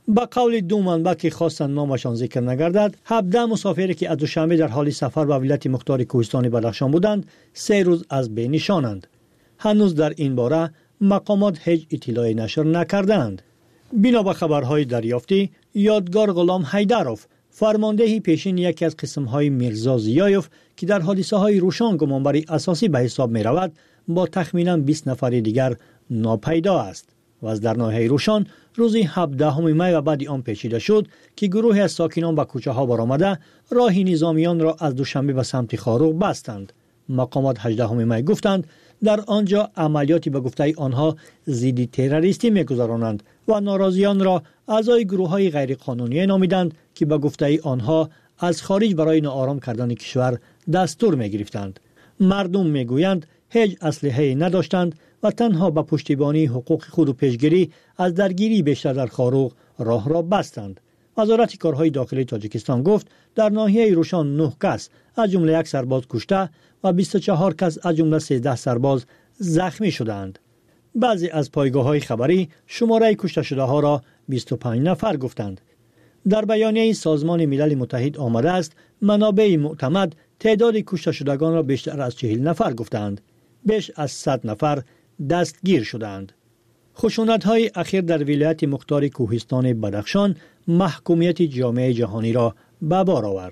با قول دو منبع که خواستند نامشان ذکر نگردد، هفده مسافری که از دوشنبه در حال سفر به ولایت مختار کوهستان بدخشان بودند، سه روز از بین نشانند. هنوز در این باره مقامات هیچ اطلاعی نشر نکردند. بنا به خبرهای دریافتی، یادگار غلام حیدروف، فرمانده پیشین یکی از قسم‌های میرزا ضیایف که در حادثه‌های روشان گمانبری اساسی به حساب می‌رود، با تخمیناً بیست نفر دیگر ناپیدا است و از در ناحیه روشان روزی هفدهم می و بعد آن پیچیده شد که گروهی از ساکنان به کوچه‌ها برآمده راه نظامیان را از دوشنبه به سمت خاروق بستند. مقامات هجدهم می گفتند در آنجا عملیاتی به گفته آنها ضد تروریستی می‌گذرانند و ناراضیان را اعضای گروه‌های غیرقانونی نامیدند که به گفته آنها از خارج برای ناآرام کردن کشور دستور می‌گرفتند. مردم می‌گویند هیچ اسلحه‌ای نداشتند و تنها به پشتیبانی حقوق خود و پیشگیری از درگیری بیشتر در خاروق راه را بستند. وزارت کارهای داخلی تاجیکستان گفت در ناحیه روشان نه کس از جمله یک سرباز کشته و بیست و چهار کس از جمله سیزده سرباز زخمی شدند. بعضی از پایگاه‌های خبری شماره کشته شده ها را بیست و پنج نفر گفتند. در بیانیه سازمان ملل متحد آمده است منابع معتمد تعداد کشته شدگان را بیشتر از چهل نفر گفتند. بیش از صد نفر دستگیر شدند. خشونت‌های اخیر در ولایت مختار کوهستان بدخشان محکومیت جامعه جهانی را به بار آورد.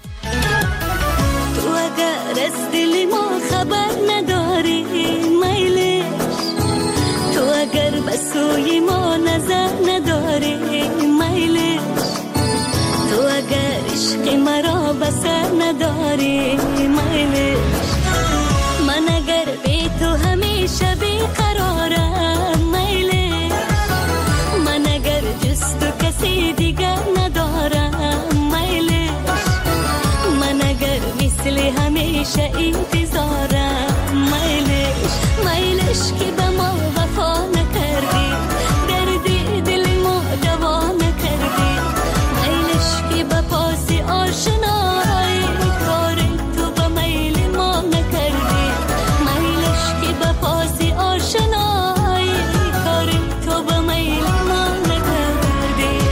تو اگر از دل ما خبر نداری میلش، تو اگر به سوی ما نظر نداری میلش، تو اگر عشق مرا به سر نداری میلش، من اگر بی تو همیشه بیقرارم میلش، من اگر جز تو کسی دیگر ندارم میلش، من اگر مثل همیشه انتظارم میلش، میلش که به ما وفا نکردی، دردی دل ما دوا نکردی، میلش که به پاس آشنایی کار تو به میل ما نکردی، میلش که به پاس آشنایی کار تو به میل ما نکردی.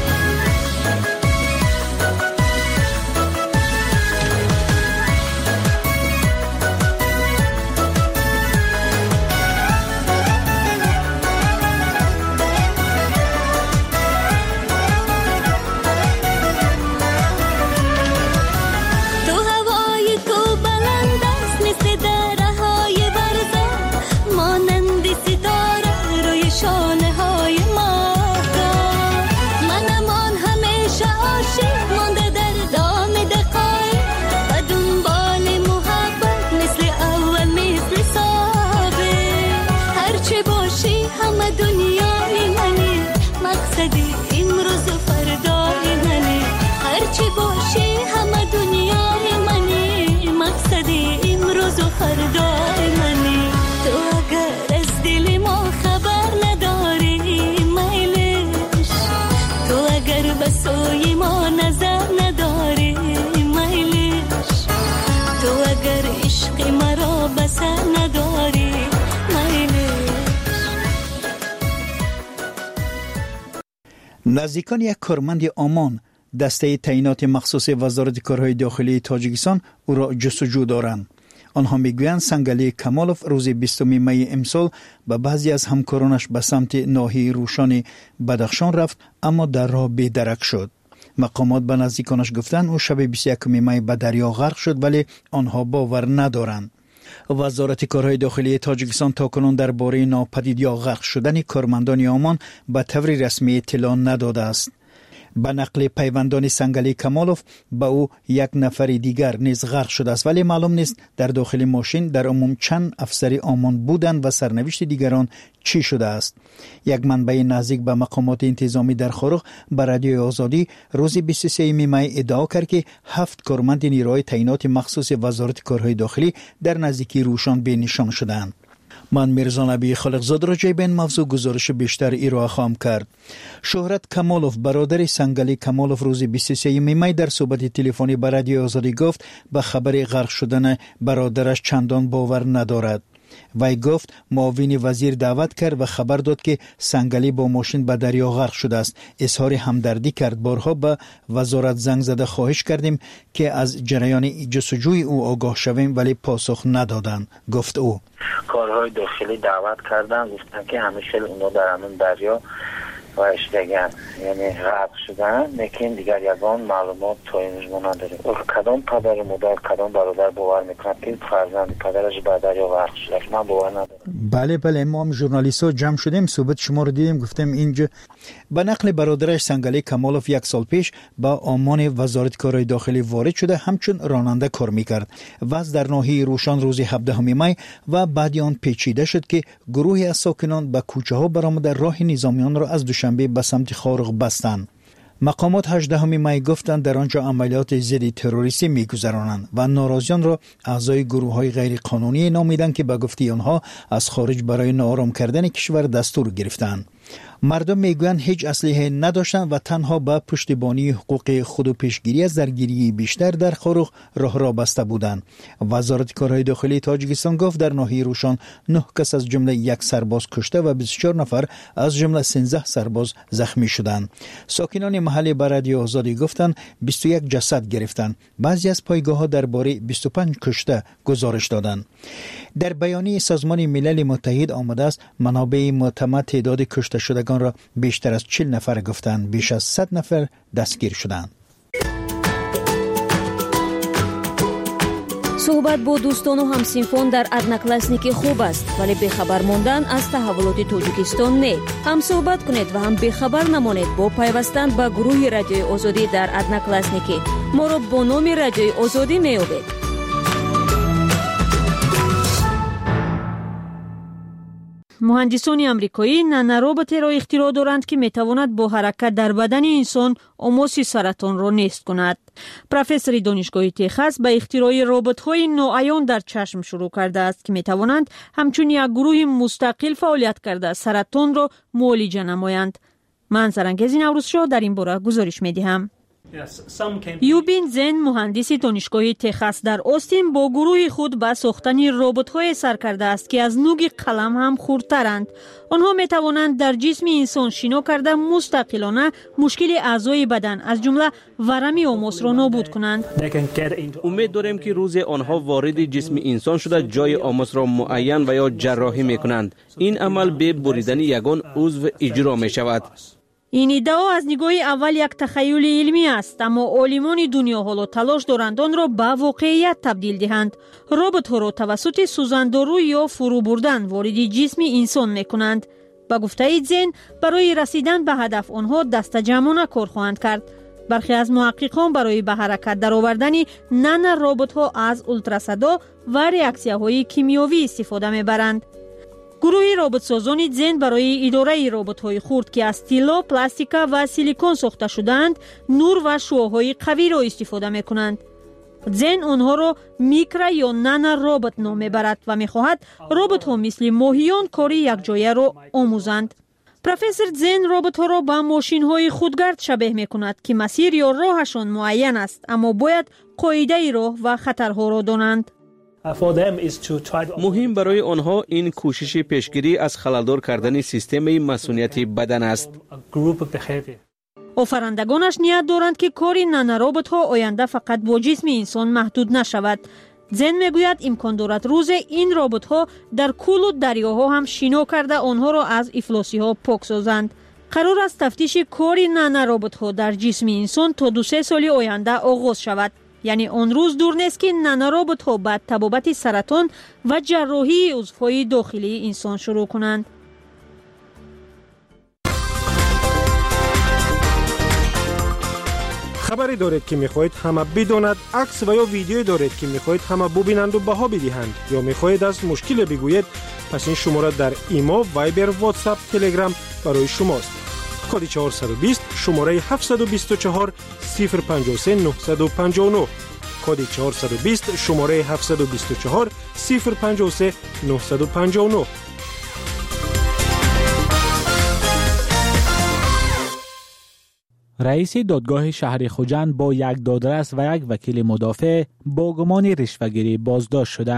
تو هوای تو بلند است مثل درهای برزن، مانند ستاره روی شانه های ماهتاب، منمان همیشه عاشق مانده در دام دقایق و دنبال محبت مثل اول مثل سابق، هرچه باشی همه دنیای منی، مقصدی امروز و فردای منی، هرچه باشی همه دنیای منی، مقصدی امروز و فردای منی، تو اگر از دل ما خبر نداری میلش، تو اگر به سوی ما نظر نداری میلش، تو اگر عشق مرا به سر نداری میلش. نزدیکان یک کارمند آمان دسته تعیینات مخصوص وزارت کارهای داخلی تاجیکستان او را جستجو دارند. آنها میگویند سنگلی کمالوف روز بیستم می امسال به بعضی از همکارانش به سمت ناحیه روشان بدخشان رفت اما در راه بی‌درک شد. مقامات به نزدیکانش گفتند او شب بیست و یکم می به دریا غرق شد ولی آنها باور ندارند. وزارت کارهای داخلی تاجیکستان تاکنون درباره ناپدید یا غرق شدن کارمندان آمان به طور رسمی اطلاع نداده است. به نقل پیوندان سنگلی کمالوف به او یک نفر دیگر نیز غرق شده است ولی معلوم نیست در داخل ماشین در عموم چند افسر آمان بودند و سرنوشت دیگران چی شده است. یک منبع نزدیک به مقامات انتظامی در خاروق به رادیوی آزادی روز بیست و سوم می ادعا کرد که هفت کارمند نیروی تعیینات مخصوص وزارت کارهای داخلی در نزدیکی روشان بینشان شدند. من میرزا نبی خالقزاد راجع به این موضوع گزارش بیشتر ارائه خواهم کرد. شهرت کمالوف برادر سنگلی کمالوف روز بیست و سوم می در صحبت تلفنی با رادیو آزادی گفت به خبر غرق شدن برادرش چندان باور ندارد. وی گفت معاون وزیر دعوت کرد و خبر داد که سنگلی با ماشین به دریا غرق شده است. اظهار همدردی کرد. بارها به وزارت زنگ زده خواهش کردیم که از جریان جستجوی او آگاه شویم ولی پاسخ ندادند. گفت او کارهای داخلی دعوت کردن، گفتن که همیشه اونا در همون دریا و اشتگن یعنی غرق شدن، لیکن دیگر یگان معلومات تا این ما نداریم. کدام پدر مادر کدام برادر باور میکنه که فرزند پدرش به دریا غرق شده؟ من باور ندارم. بله بله ما هم ژورنالیست ها جمع شدیم، صحبت شما رو دیدیم، گفتم اینجا به نقل برادرش سنگلی کمالوف یک سال پیش با آمان وزارت کارهای داخلی وارد شده، همچون راننده کار میکرد. وضع در ناحیه روشان روز هفدهم می و بعد آن پیچیده شد که گروهی از ساکنان به کوچه ها برآمده راه نظامیان را از دوشنبه به سمت خارق بستند. مقامات هجدهم می گفتند در آنجا عملیات ضد تروریستی میگذرانند و ناراضیان را اعضای گروه‌های غیر قانونی نامیدند که به گفته آنها از خارج برای ناآرام کردن کشور دستور گرفتند. مردم میگویند هیچ اسلحه نداشتند و تنها به پشتیبانی حقوق خود و پیشگیری از درگیری بیشتر در خارق راه را بسته بودند. وزارت کارهای داخلی تاجیکستان گفت در ناحیه روشان نه کس از جمله یک سرباز کشته و بیست و چهار نفر از جمله سیزده سرباز زخمی شدند. ساکنان محلی به رادیو آزادی گفتند بیست و یک جسد گرفتند. بعضی از پایگاه‌ها درباره بیست و پنج کشته گزارش دادند. در بیانیه سازمان ملل متحد آمده است منابع معتمد تعداد کشته شدگان را بیشتر از چهل نفر گفتند، بیش از صد نفر دستگیر شدند. صحبت با دوستان و همسینفون در ادناکلاسنیک خوب است، ولی بخبر موندن از تحولات تاجیکستان نه. هم صحبت کنید و هم بخبر نمانید با پیوستن به گروه رادیوی آزادی در ادناکلاسنیک. ما را با نام رادیوی آزادی میابید. مهندسان امریکایی نانoroبات را اختراع دارند که میتواند با حرکت در بدن انسان آماس سرطان را نیست کند. پروفسور دانشگاه تگزاس به اختراع ربات‌های نوعیان در چشم شروع کرده است که میتوانند همچون یک گروه مستقل فعالیت کرده سرطان را معالجه نمایند. من سرانگیز نوروز شاه در این باره گزارش میدهم. یوبین زن مهندس دانشگاه تگزاس در آستین با گروه خود به ساختن ربات‌های سر کرده است که از نوک قلم هم خردترند. آنها می توانند در جسم انسان شنا کرده مستقلانه مشکل اعضای بدن از جمله ورم آماس را نابود کنند. امید داریم که روز آنها وارد جسم انسان شده جای آماس را معین و یا جراحی می کنند. این عمل به بریدن یگان عضو اجرا می شود. این ادعا از نگاه اول یک تخیل علمی است، اما عالمان دنیا حالا تلاش دارند آن را به واقعیت تبدیل دهند. ربات‌ها را توسط سوزندارو یا فرو بردن وارد جسم انسان میکنند. با گفته زن برای رسیدن به هدف آنها دست جمعانه کار خواهند کرد. برخی از محققان برای به حرکت درآوردن نان ربات‌ها از اولتراسادا و ریاکسیاهای کیمیایی استفاده میبرند. گروه ربات‌سازان زن برای اداره ربات‌های خرد که از طلا، پلاستیک و سیلیکون ساخته شده‌اند، نور و شعاع‌های قوی را استفاده می‌کنند. زن آنها را میکرو یا نانو ربات نام می‌برد و می‌خواهد ربات‌ها مثل ماهیان کار یکجایه را آموزند. پروفسور زن ربات‌ها را به ماشین‌های خودگرد شبیه می‌کند که مسیر یا راهشان معین است، اما باید قاعده راه و خطرها را دانند. مهم برای آنها این کوشش پیشگیری از خللدار کردن سیستم مسئولیت بدن است. آفرندگانش نیت دارند که کار نانوربات‌ها آینده فقط با جسم انسان محدود نشود. زن میگوید امکان دارد روز این ربات‌ها در کل و دریاها هم شنا کرده آنها را از افلاسی‌ها پاک سازند. قرار است تفتیش کار نانوربات‌ها در جسم انسان تا دو سه سال آینده آغاز شود. یعنی آن روز دور نیست که نانوربات‌ها بعد تبابت سرطان و جراحی عضوهای داخلی انسان شروع کنند. خبری دارید که میخواهید همه بداند، عکس و یا ویدیویی دارید که میخواهید همه ببینند و بها بدهند، یا میخواهید از مشکل بگویید، پس این شماره در ایما، وایبر، واتساپ، تلگرام برای شماست. کد چهارصد و بیست شماره هفتصد و بیست و چهار صفر پنجاه و سه نهصد و پنجاه و نه. کد چهارصد و بیست شماره هفتصد و بیست و چهار صفر پنجاه و سه نهصد و پنجاه و نه. رئیس دادگاه شهر خوجند با یک دادرس و یک وکیل مدافع با گمان رشوه‌گیری بازداشت شدند.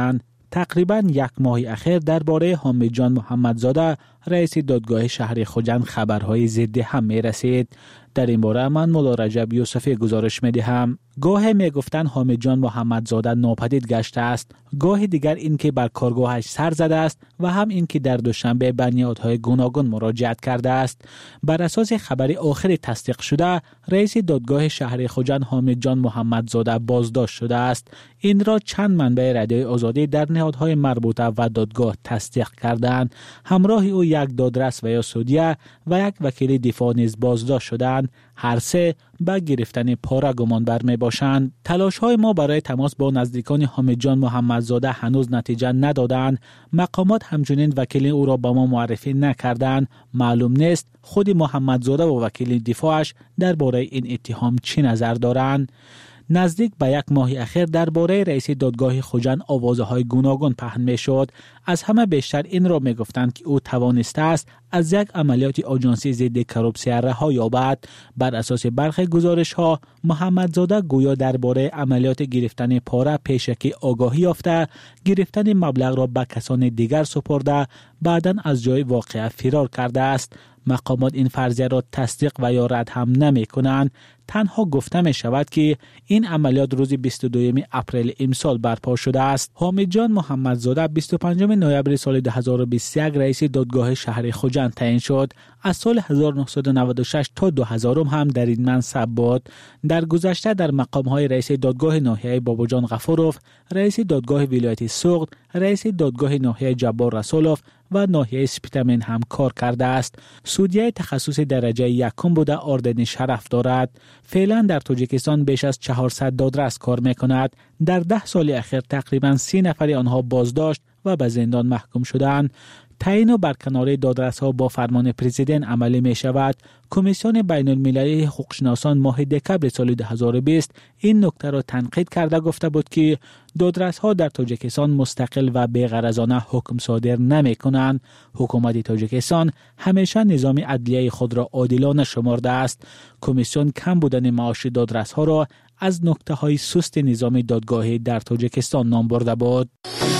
تقریباً یک ماه اخیر درباره حامد جان محمدزاده رئیس دادگاه شهر خوجند خبرهای ضد هم می رسید. در این باره من مولا رجب یوسفی گزارش می دهم. گاه می گفتن حامد جان محمدزاده ناپدید گشته است، گاه دیگر این که بر کارگاهش سر زده است و هم این که در دوشنبه به نهادهای گوناگون مراجعت کرده است. بر اساس خبر آخر تصدیق شده، رئیس دادگاه شهر خوجند حامد جان محمدزاده بازداشت شده است. این را چند منبع رادیوی آزادی در نهادهای مربوطه و دادگاه تصدیق کردند. همراه او یک دادرس و یا سودیه و یک وکیل دفاع نیز بازداشت شدند. هر سه به گرفتن پاره گمان بر می باشند. تلاش های ما برای تماس با نزدیکان حامد جان محمدزاده هنوز نتیجه ندادند. مقامات همچنین وکیل او را به ما معرفی نکردند. معلوم نیست خود محمدزاده و وکیل دفاعش درباره این اتهام چی نظر دارند. نزدیک به یک ماه اخیر درباره رئیس دادگاه خوجند آوازهای گوناگون پهن می شد. از همه بیشتر این را می گفتند که او توانسته است از یک عملیات آژانسی ضد کروپسیون رها یابد. بر اساس برخی گزارش ها محمدزاده گویا درباره عملیات گرفتن پاره پیشکی آگاهی یافته، گرفتن مبلغ را به کسان دیگر سپرده، بعداً از جای واقعه فرار کرده است. مقامات این فرضیه را تصدیق و یا رد هم نمی کنند. تنها گفته می شود که این عملیات روز بیست و دوم اپریل امسال برپا شده است. حامد جان محمدزاده بیست و پنجم نوامبر سال دو هزار و بیست و یک رئیس دادگاه شهر خوجند تعیین شد. از سال هزار و نهصد و نود و شش تا دو هزار هم در این منصب بود. در گذشته در مقام‌های رئیس دادگاه ناحیه باباجان غفوروف، رئیس دادگاه ولایت سوغد، رئیس دادگاه ناحیه جبار رسولوف و ناحیه سپیتامین هم کار کرده است. سودیه تخصص درجه یکم بوده اردن شرف دارد. فعلا در تاجیکستان بیش از چهارصد دادرس کار میکند. در ده سال اخیر تقریبا سی نفر آنها بازداشت و به زندان محکوم شدند. تعیین و برکناری دادرس‌ها با فرمان پرزیدنت عملی می شود. کمیسیون بین المللی حقوقشناسان ماه دکبر سال دو هزار و بیست این نکته را تنقید کرده گفته بود که دادرس‌ها در تاجیکستان مستقل و بی‌غرضانه حکم صادر نمی کنند. حکومت تاجیکستان همیشه نظام عدلیه خود را عادلانه شمرده است. کمیسیون کم بودن معاش دادرس‌ها را از نکته‌های سست نظام دادگاهی در تاجیکستان نام برده بود.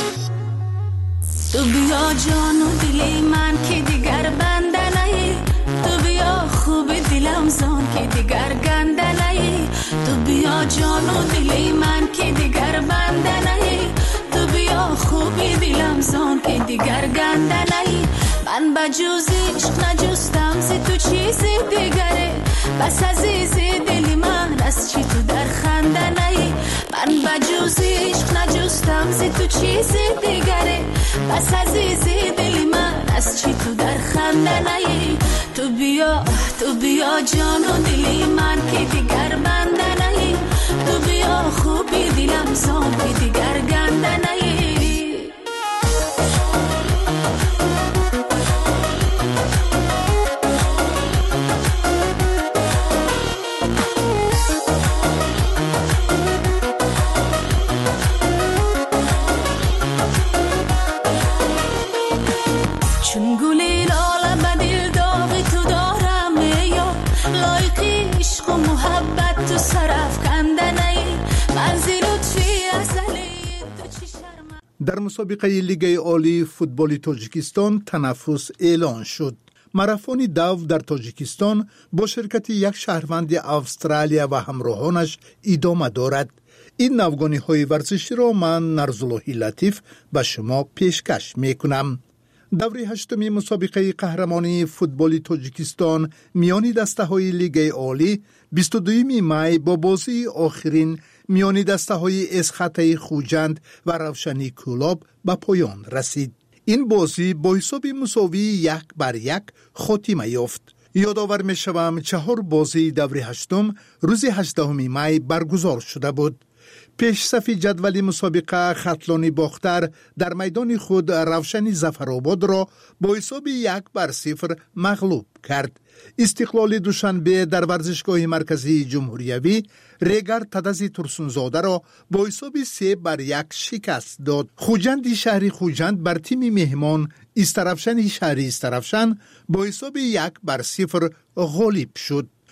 تو بیا جان و دلی من که دیگر بنده نهی، تو بیا خوب دلم زان که دیگر گنده نهی، تو بیا جان و دلی من که دیگر بنده نهی، تو بیا خوب دلم زان که دیگر گنده نهی. من به جز عشق نجستم ز تو چیزی دیگره، بس عزیز دلی من از چی تو در خنده نهی. من به جز عشق نجستم ز تو چیزی دیگره، بس عزیز دلی من از چی تو در خنده نهی. تو بیا تو بیا جان و دلی من که دیگر بنده نهی، تو بیا خوبی دلم زان که دیگر گنده نهی. چون گلی لاله به دل داغی تو دارم یا لایقی عشق و محبت تو سرف کنده نی منزل لطفی ازلی تو چی شرم. در مسابقه لیگ عالی فوتبال تاجیکستان تنفس اعلان شد. ماراتون دو در تاجیکستان با شرکت یک شهروند استرالیا و همراهانش ادامه دارد. این نوگانی های ورزشی را من نرزاللهی لطیف به شما پیشکش می کنم. دوره هشتمی مسابقه قهرمانی فوتبال تاجیکستان میان دسته های لیگ عالی بیست و دوم می با بازی آخرین میان دسته های اسخط خوجند و روشنی کلاب به پایان رسید. این بازی با حساب مساوی یک بر یک خاتمه یافت. یادآور می شوم چهار بازی دوره هشتم روز هجدهم می برگزار شده بود. پیش صف جدول مسابقه خطلانی باختر در میدان خود روشنی ظفرآباد را با حساب یک بر صفر مغلوب کرد. استقلال دوشنبه در ورزشگاه مرکزی جمهوریوی ریگر تدزی ترسونزاده را با حساب سه بر یک شکست داد. خوجند شهری خوجند بر تیم مهمان استرفشن شهری استرفشن با حساب یک بر صفر غالب شد.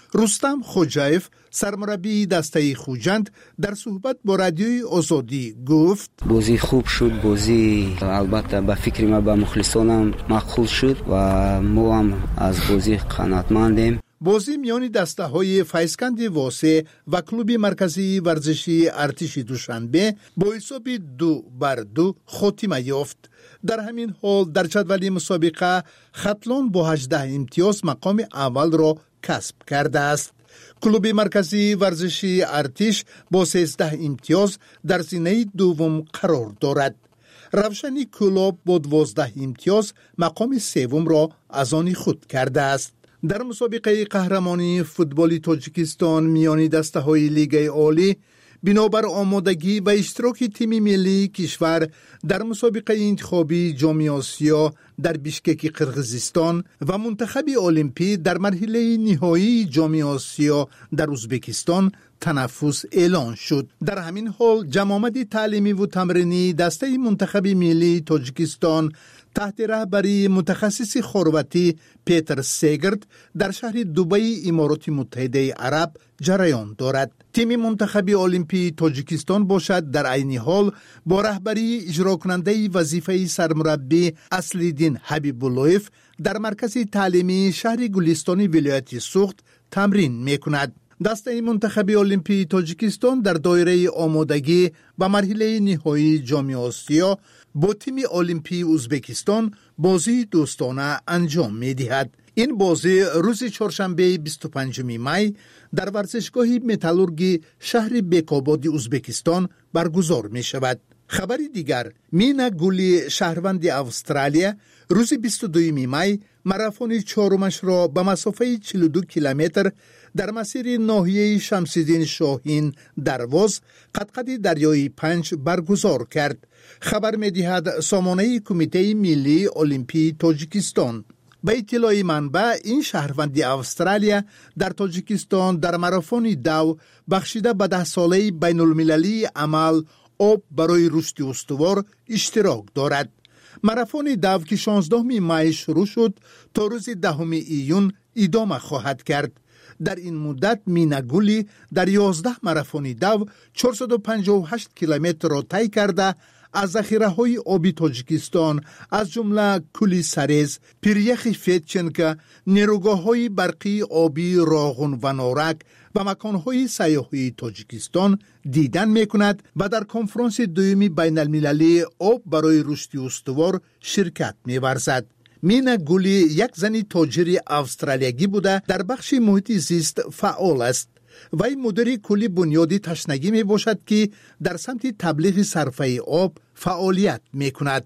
رستم خوجایف سرمربی دسته خوجند در صحبت با رادیوی آزادی گفت بازی خوب شد، بازی البته به فکر ما به مخلصانم مقبول شد و ما هم از بازی قناعتمندیم. بازی میان دسته های فیضکند واسه و کلوب مرکزی ورزشی ارتش دوشنبه با حساب دو بر دو خاتمه یافت. در همین حال در جدول مسابقه ختلان با هجده امتیاز مقام اول را کسب کرده است. کلوب مرکزی ورزشی ارتش با سیزده امتیاز در زینه دوم قرار دارد. روشنی کلوب با دوازده امتیاز مقام سوم را از آن خود کرده است. در مسابقه قهرمانی فوتبال تاجیکستان میان دسته های لیگ عالی بنابر آمادگی و اشتراک تیم ملی کشور در مسابقه انتخابی جام آسیا در بیشکک قرقیزستان و منتخب المپی در مرحله نهایی جام آسیا در ازبکستان تنفس اعلان شد. در همین حال جمع تعلیمی و تمرینی دسته منتخب ملی تاجیکستان تحت رهبری متخصص خرواتی پیتر سیگرد در شهر دبی امارات متحده عرب جریان دارد. تیم منتخب المپی تاجیکستان باشد در عین حال با رهبری اجرا کننده وظیفه سرمربی اصلیدین حبیب اللهیف در مرکز تعلیمی شهر گلستان ولایت سوخت تمرین میکند. دسته منتخب المپی تاجیکستان در دایره آمادگی به مرحله نهایی جام آسیا با تیم المپی ازبکستان بازی دوستانه انجام می دهد. این بازی روز چهارشنبه بیست و پنجم می در ورزشگاه متالورگی شهر بیکاباد ازبکستان برگزار می شود. خبری دیگر، مینا گولی شهروند استرالیا روز بیست و دوم می ماراتون چهارمش را به مسافه چهل و دو کیلومتر در مسیر ناحیه شمس‌الدین شاهین درواز قطقط دریای پنج برگزار کرد. خبر می‌دهد سامانه کمیته ملی المپی تاجیکستان. به اطلاع منبع این شهروند استرالیا در تاجیکستان در ماراتون دو بخشیده به ده ساله بین المللی عمل آب برای رشد استوار اشتراک دارد. ماراتون دو که شانزدهم می شروع شد تا روز دهم ایون ادامه خواهد کرد. در این مدت مینا گولی در یازده ماراتون دو چهارصد و پنجاه و هشت کیلومتر را طی کرده از ذخیره‌های آبی تاجیکستان از جمله کولی سرز، پیریخ فیتچنکا، نیروگاه‌های برقی آبی راغون و نارک و مکان‌های سیاحی تاجیکستان دیدن می‌کند و در کنفرانس دومی بین المللی آب برای رشد استوار شرکت می‌ورزد. مینا گولی یک زنی تاجر استرالیایی بوده در بخش محیط زیست فعال است. وی مدیر کلی بنیادی تشنگی می باشد که در سمت تبلیغ صرفه آب فعالیت می کند.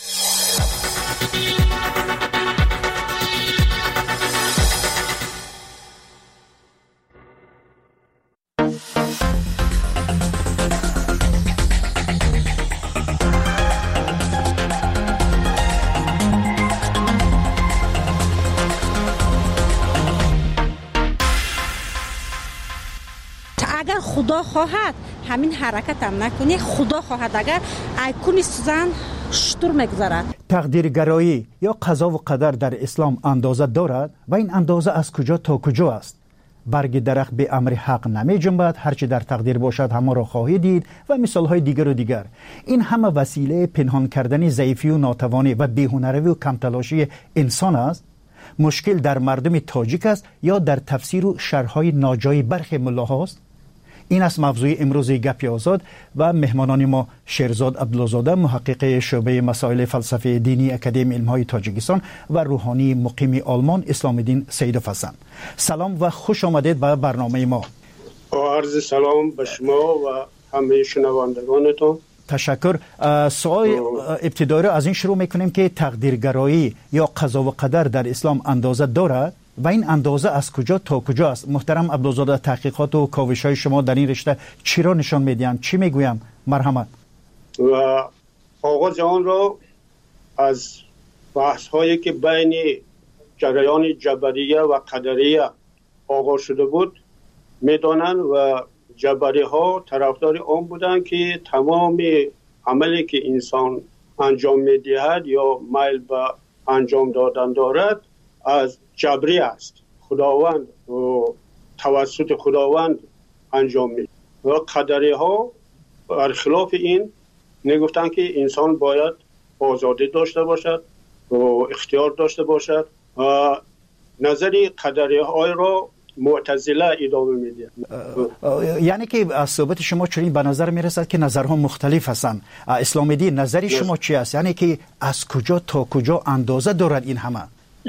خدا خواهد همین حرکت هم نکنی، خدا خواهد اگر ایکون سوزن شطور میگذارد. تقدیرگرایی یا قضا و قدر در اسلام اندازه دارد و این اندازه از کجا تا کجا است؟ برگ درخت به امر حق نمی جنبد، هرچی در تقدیر باشد همه را خواهی دید و مثالهای دیگر و دیگر. این همه وسیله پنهان کردن ضعیفی و ناتوانی و بی‌هنری و کمتلاشی انسان است. مشکل در مردم تاجیک است یا در تفسیر و شرحهای ناجای برخی ملاهاست؟ این است موضوع امروز گپی آزاد و مهمانان ما شیرزاد عبدالله‌زاده محقق شعبه مسائل فلسفه دینی اکادمی علم‌های تاجیکستان و روحانی مقیم آلمان اسلام الدین سیدوف هستند. سلام و خوش آمدید به برنامه ما. عرض سلام به شما و همه شنوندگانتون. تشکر. سوال ابتدایی را از این شروع میکنیم که تقدیرگرایی یا قضا و قدر در اسلام اندازه دارد و این اندازه از کجا تا کجا است؟ محترم عبدالزاده، تحقیقات و کاوش‌های شما در این رشته چی را نشان می‌دهند؟ چی میگویم؟ مرحمت. و آغاز آن را از بحث هایی که بین جریان جبریه و قدریه آغاز شده بود میدانند و جبری ها طرفدار آن بودند که تمام عملی که انسان انجام میدهد یا میل به انجام دادن دارد از جبری است. خداوند و توسط خداوند انجام میشه و قدری ها برخلاف این میگفتن که انسان باید آزادی داشته باشد و اختیار داشته باشد و نظری قدری های را معتزله ادامه میده. یعنی که از صحبت شما چنین به نظر میرسد که نظرها مختلف هستند. اسلام دین نظری شما چی است؟ یعنی که از کجا تا کجا اندازه دارد این همه؟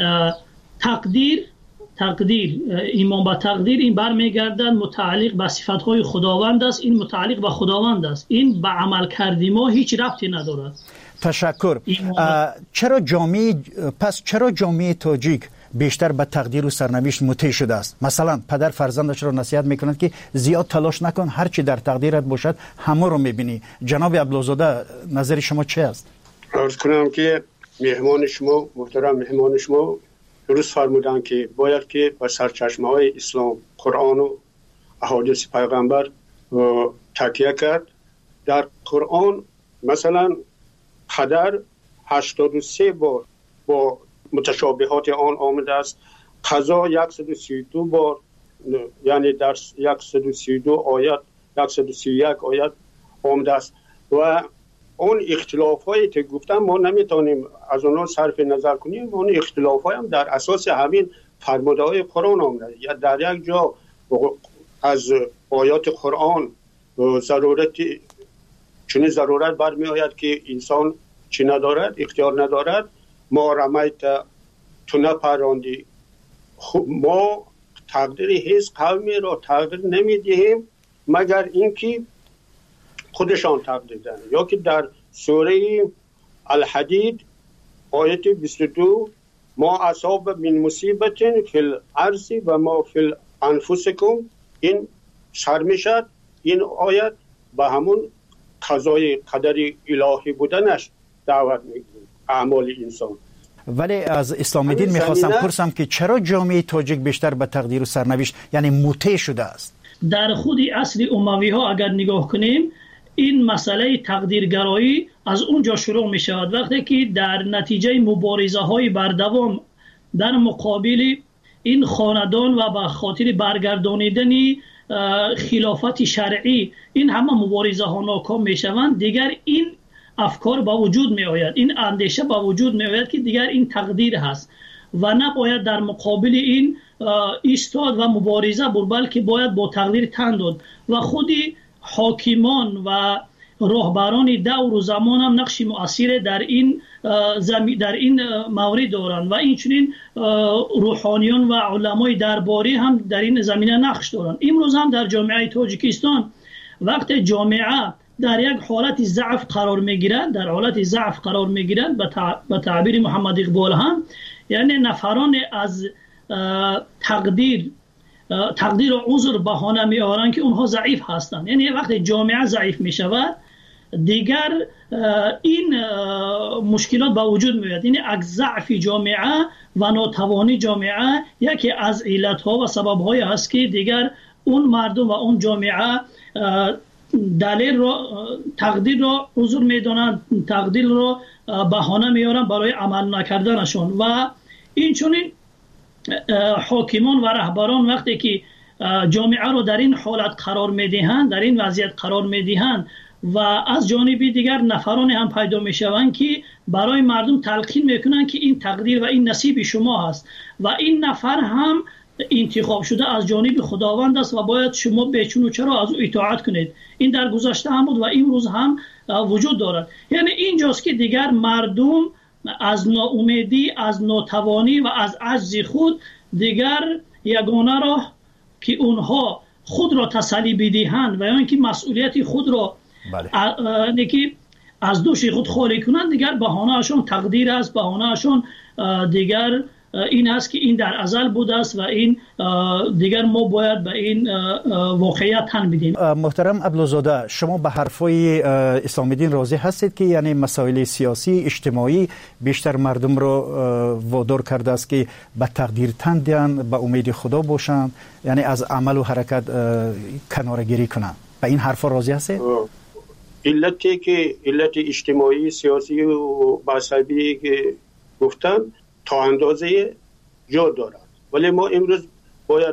تقدیر تقدیر ایمان به تقدیر این برمیگردد متعلق به صفاتهای خداوند است. این متعلق به خداوند است. این به عمل کردی ما هیچ ربطی ندارد. تشکر. چرا جامعه پس چرا جامعه تاجیک بیشتر به تقدیر و سرنوشت مطیع شده است؟ مثلا پدر فرزندش را نصیحت میکند که زیاد تلاش نکن، هر چی در تقدیرت باشد همه رو میبینی. جناب عبدالزاده نظر شما چه است؟ عرض کنم که مهمان شما محترم مهمان شما درست فرمودن که باید که به سرچشمه های اسلام، قرآن و احادیث پیغمبر تکیه کرد. در قرآن مثلا قدر هشتاد و سه بار با متشابهات آن آمده است. قضا صد و سی و دو بار، یعنی در صد و سی و دو آیت صد و سی و یک آیت آمده است و اون اختلاف هایی که گفتم ما نمیتونیم از اونها صرف نظر کنیم. اون اختلاف های هم در اساس همین فرموده های قرآن آمده. یا در یک جا از آیات قرآن ضرورت چنین ضرورت برمی آید که انسان چی ندارد، اختیار ندارد. ما رمیت تو نپراندی. ما تقدیر هیچ قومی را تقدیر نمیدهیم مگر اینکه خودشان تقدیر دهند. یا که در سوره الحدید آیت بیست و دو ما اصاب من مصیبت فی الارض و ما فی انفسکم، این سر میشد این آیت به همون قضای قدری الهی بودنش دعوت میگیره اعمال انسان. ولی از اسلام دین میخواستم پرسم که چرا جامعه تاجیک بیشتر به تقدیر و سرنوشت یعنی مطیع شده است؟ در خود اصل اموی ها اگر نگاه کنیم این مسئله تقدیرگرایی از اونجا شروع می شود وقتی که در نتیجه مبارزه های بردوام در مقابل این خاندان و به خاطر برگردانیدن خلافت شرعی این همه مبارزه ها ناکام می شوند، دیگر این افکار با وجود می آید، این اندیشه با وجود می آید که دیگر این تقدیر هست و نباید در مقابل این ایستاد و مبارزه بود، بلکه باید با تقدیر تن داد و خودی حاکمان و راهبران دور و زمان هم نقش مؤثر در این در این مورد دارند و اینچنین روحانیون و علمای درباری هم در این زمینه نقش دارند. امروز هم در جامعه تاجیکستان وقت جامعه در یک حالت ضعف قرار میگیرد، در حالت ضعف قرار میگیرد به تعبیر محمد اقبال هم، یعنی نفران از تقدیر تقدیر و عذر بهانه می آورند که اونها ضعیف هستند. یعنی وقتی جامعه ضعیف می شود دیگر این مشکلات با وجود می آید. یعنی از ضعف جامعه و ناتوانی جامعه یکی از علتها و سبب‌های هست که دیگر اون مردم و اون جامعه دلیل را تقدیر را عذر می دانند، تقدیر را بهانه می آورند برای عمل نکردنشون و این چنین حاکمان و رهبران وقتی که جامعه رو در این حالت قرار میدهند، در این وضعیت قرار میدهند و از جانب دیگر نفران هم پیدا میشوند که برای مردم تلقین میکنند که این تقدیر و این نصیب شما هست و این نفر هم انتخاب شده از جانب خداوند است و باید شما بچون و چرا از او اطاعت کنید. این در گذشته هم بود و امروز هم وجود دارد. یعنی اینجاست که دیگر مردم از ناامیدی، از ناتوانی و از عجز خود دیگر یگانه راه که اونها خود را تسلی بدهند و یا اینکه مسئولیت خود را بله. که از دوش خود خالی کنند، دیگر بهانه اشون تقدیر است، بهانه اشون دیگر این است که این در ازل بوده است و این دیگر ما باید به این واقعیت تن بدیم. محترم عبدالزاده، شما به حرفای اسلام دین راضی هستید که یعنی مسائل سیاسی اجتماعی بیشتر مردم رو وادار کرده است که به تقدیر تن دهند، به امید خدا باشند، یعنی از عمل و حرکت کناره‌گیری کنند؟ به این حرفا راضی هستید؟ علتی که علت اجتماعی سیاسی و مذهبی که گفتم تا اندازه جا دارد، ولی ما امروز باید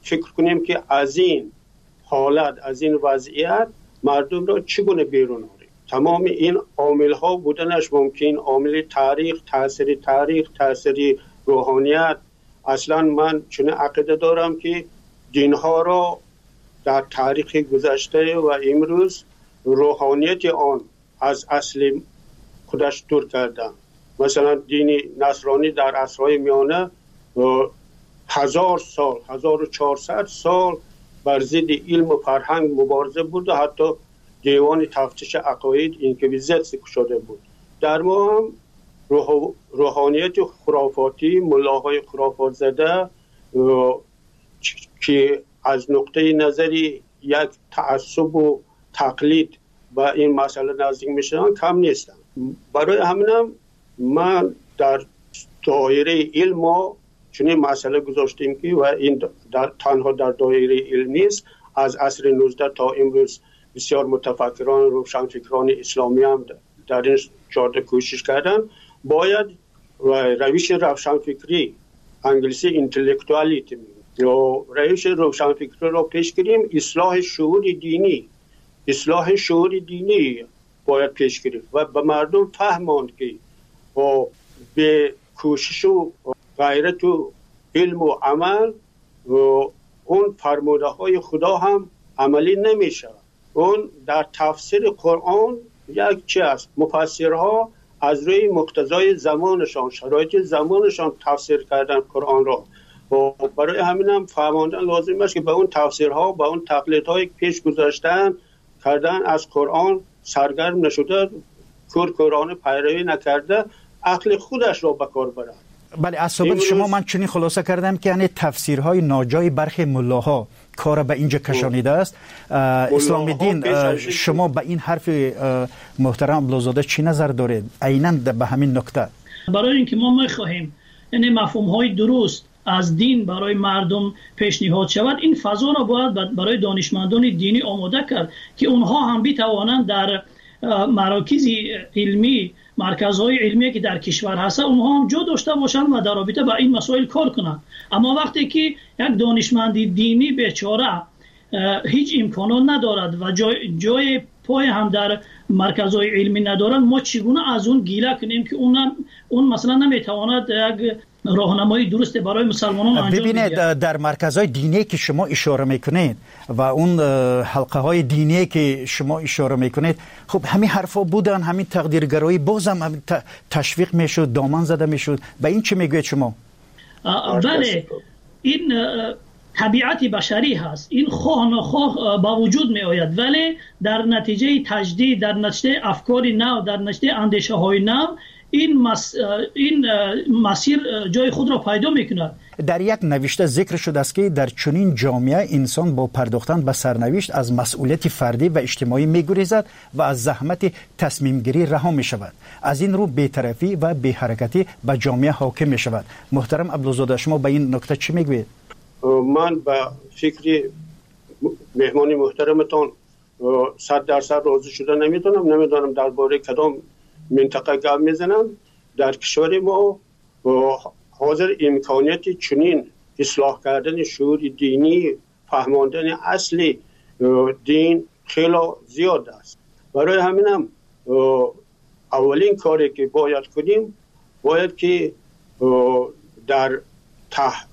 فکر کنیم که از این حالت، از این وضعیت مردم را چگونه بیرون آوریم. تمام این عامل ها بودنش ممکن، عامل تاریخ، تاثیر تاریخ، تاثیر روحانیت. اصلا من چون عقیده دارم که دین ها را در تاریخ گذشته و امروز روحانیت آن از اصل خودش دور کردن. مثلا دین نصرانی در عصرهای میانه هزار سال، هزار و چهارصد سال بر ضد علم و فرهنگ مبارزه بود و حتی دیوان تفتیش عقاید اینکویزیت شده بود. در ما هم روح... روحانیت خرافاتی، ملاهای خرافات زده که از نقطه نظری یک تعصب و تقلید و این مسئله نزدیک میشن کم نیستن. برای همینم من در دایره علم چنین مسئله گذاشتیم که و این در تنها در دایره علم نیست، از عصر نوزده تا امروز بسیار متفکران روشنفکران اسلامی هم در این جاده کوشش کردن. باید روش روشنفکری، انگلیسی اینتלקچوالیتی، یا روش روشنفکری را پیش گیریم. اصلاح شعور دینی، اصلاح شعور دینی باید پیش گیریم و به مردم فهماند که با به کوشش و غیرت و علم و عمل و اون فرموده های خدا هم عملی نمیشه. اون در تفسیر قرآن یک چی است، مفسرها از روی مقتضای زمانشان، شرایط زمانشان تفسیر کردن قرآن را و برای همین هم فهماندن لازم است که به اون تفسیرها، به اون تقلیدهای پیش گذاشتن کردن از قرآن سرگرم نشده، کور کورانه پیروی نکرده، عقل خودش را به کار برد. بله، از صحبت شما من چنین خلاصه کردم که یعنی تفسیرهای ناجای برخی ملاها کار به اینجا کشانیده است. اسلام دین، شما به این حرف محترم عبدالزاده چی نظر دارید عیناً به همین نکته؟ برای اینکه ما می‌خواهیم یعنی مفهوم‌های درست از دین برای مردم پیشنهاد شود، این فضا را باید برای دانشمندان دینی آماده کرد که اونها هم بتوانند در مراکز علمی، مرکزهای علمی که در کشور هست اونها هم جا داشته باشند و در رابطه با این مسائل کار کنند. اما وقتی که یک دانشمند دینی بیچاره هیچ امکانات ندارد و جای, جای پای هم در مرکزهای علمی ندارد، ما چگونه از اون گیله کنیم که اون اون مثلا نمیتواند یک راهنمایی درست برای مسلمانان انجام بده؟ ببینید، در مرکزهای دینی که شما اشاره میکنید و اون حلقه های دینی که شما اشاره میکنید، خب همین حرفا بودن، همین تقدیرگرایی بازم همین تشویق میشد، دامن زده میشد. به این چه میگوید شما؟ بله، این طبیعت بشری هست، این خواه نخواه با وجود می آید، ولی در نتیجه تجدید، در نتیجه افکار نو، در نتیجه اندیشه های نو، این مس... این مسیر جای خود را پیدا میکند. در یک نوشته ذکر شده است که در چنین جامعه انسان با پرداختن به سرنوشت از مسئولیت فردی و اجتماعی میگریزد و از زحمت تصمیم گیری رها می شود. از این رو بی‌طرفی و بی‌حرکتی به جامعه حاکم می شود. محترم عبدالزاده، شما به این نکته چی میگوید؟ من به فکر مهمان محترمتان صد درصد راضی شده نمیدونم. نمیدونم درباره کدام منطقه گپ میزنم. در کشور ما حاضر امکانیت چنین اصلاح کردن شعور دینی، فهماندن اصل دین خیلی زیاد است. برای همینم اولین کاری که باید کنیم، باید که در تح...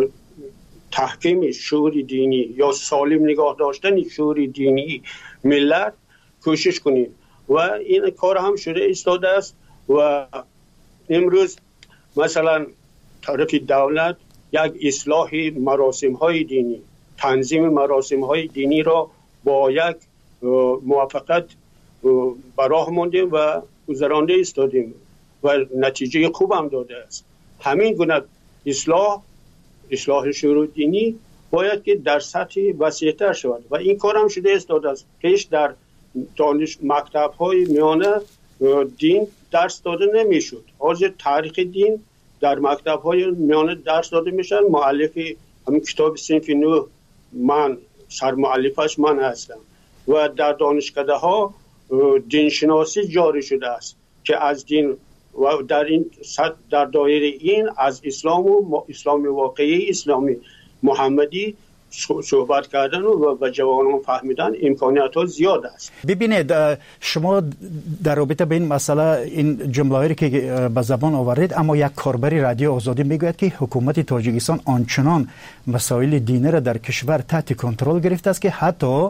تحکیم شعور دینی یا سالم نگاه داشتن شعور دینی ملت کوشش کنیم و این کار هم شده ایستاده است. و امروز مثلا طرف دولت یک اصلاح مراسم های دینی، تنظیم مراسم های دینی را با یک موافقت براه ماندیم و گذرانده ایستادیم و نتیجه خوب هم داده است. همین گونه اصلاح اصلاح شعور دینی باید که در سطح وسیع‌تر شود و این کار هم شده ایستاده است. پیش در دانش مکتب های میانه دین درس داده نمیشد. حاضر تاریخ دین در مکتب های میانه درس داده میشن. مؤلف همین کتاب صنف نو من سرمؤلفش من هستم و در دانشکده ها دینشناسی جاری شده است که از دین و در این در دایره این از اسلام و اسلام واقعی، اسلامی محمدی صحبت کردن و به جوانان فهمیدن امکانیت ها زیاد است. ببینید شما در رابطه به این مسئله این جمله‌ای که به زبان آورید، اما یک کاربری رادیو آزادی میگوید که حکومت تاجیکستان آنچنان مسائل دینی را در کشور تحت کنترل گرفته است که حتی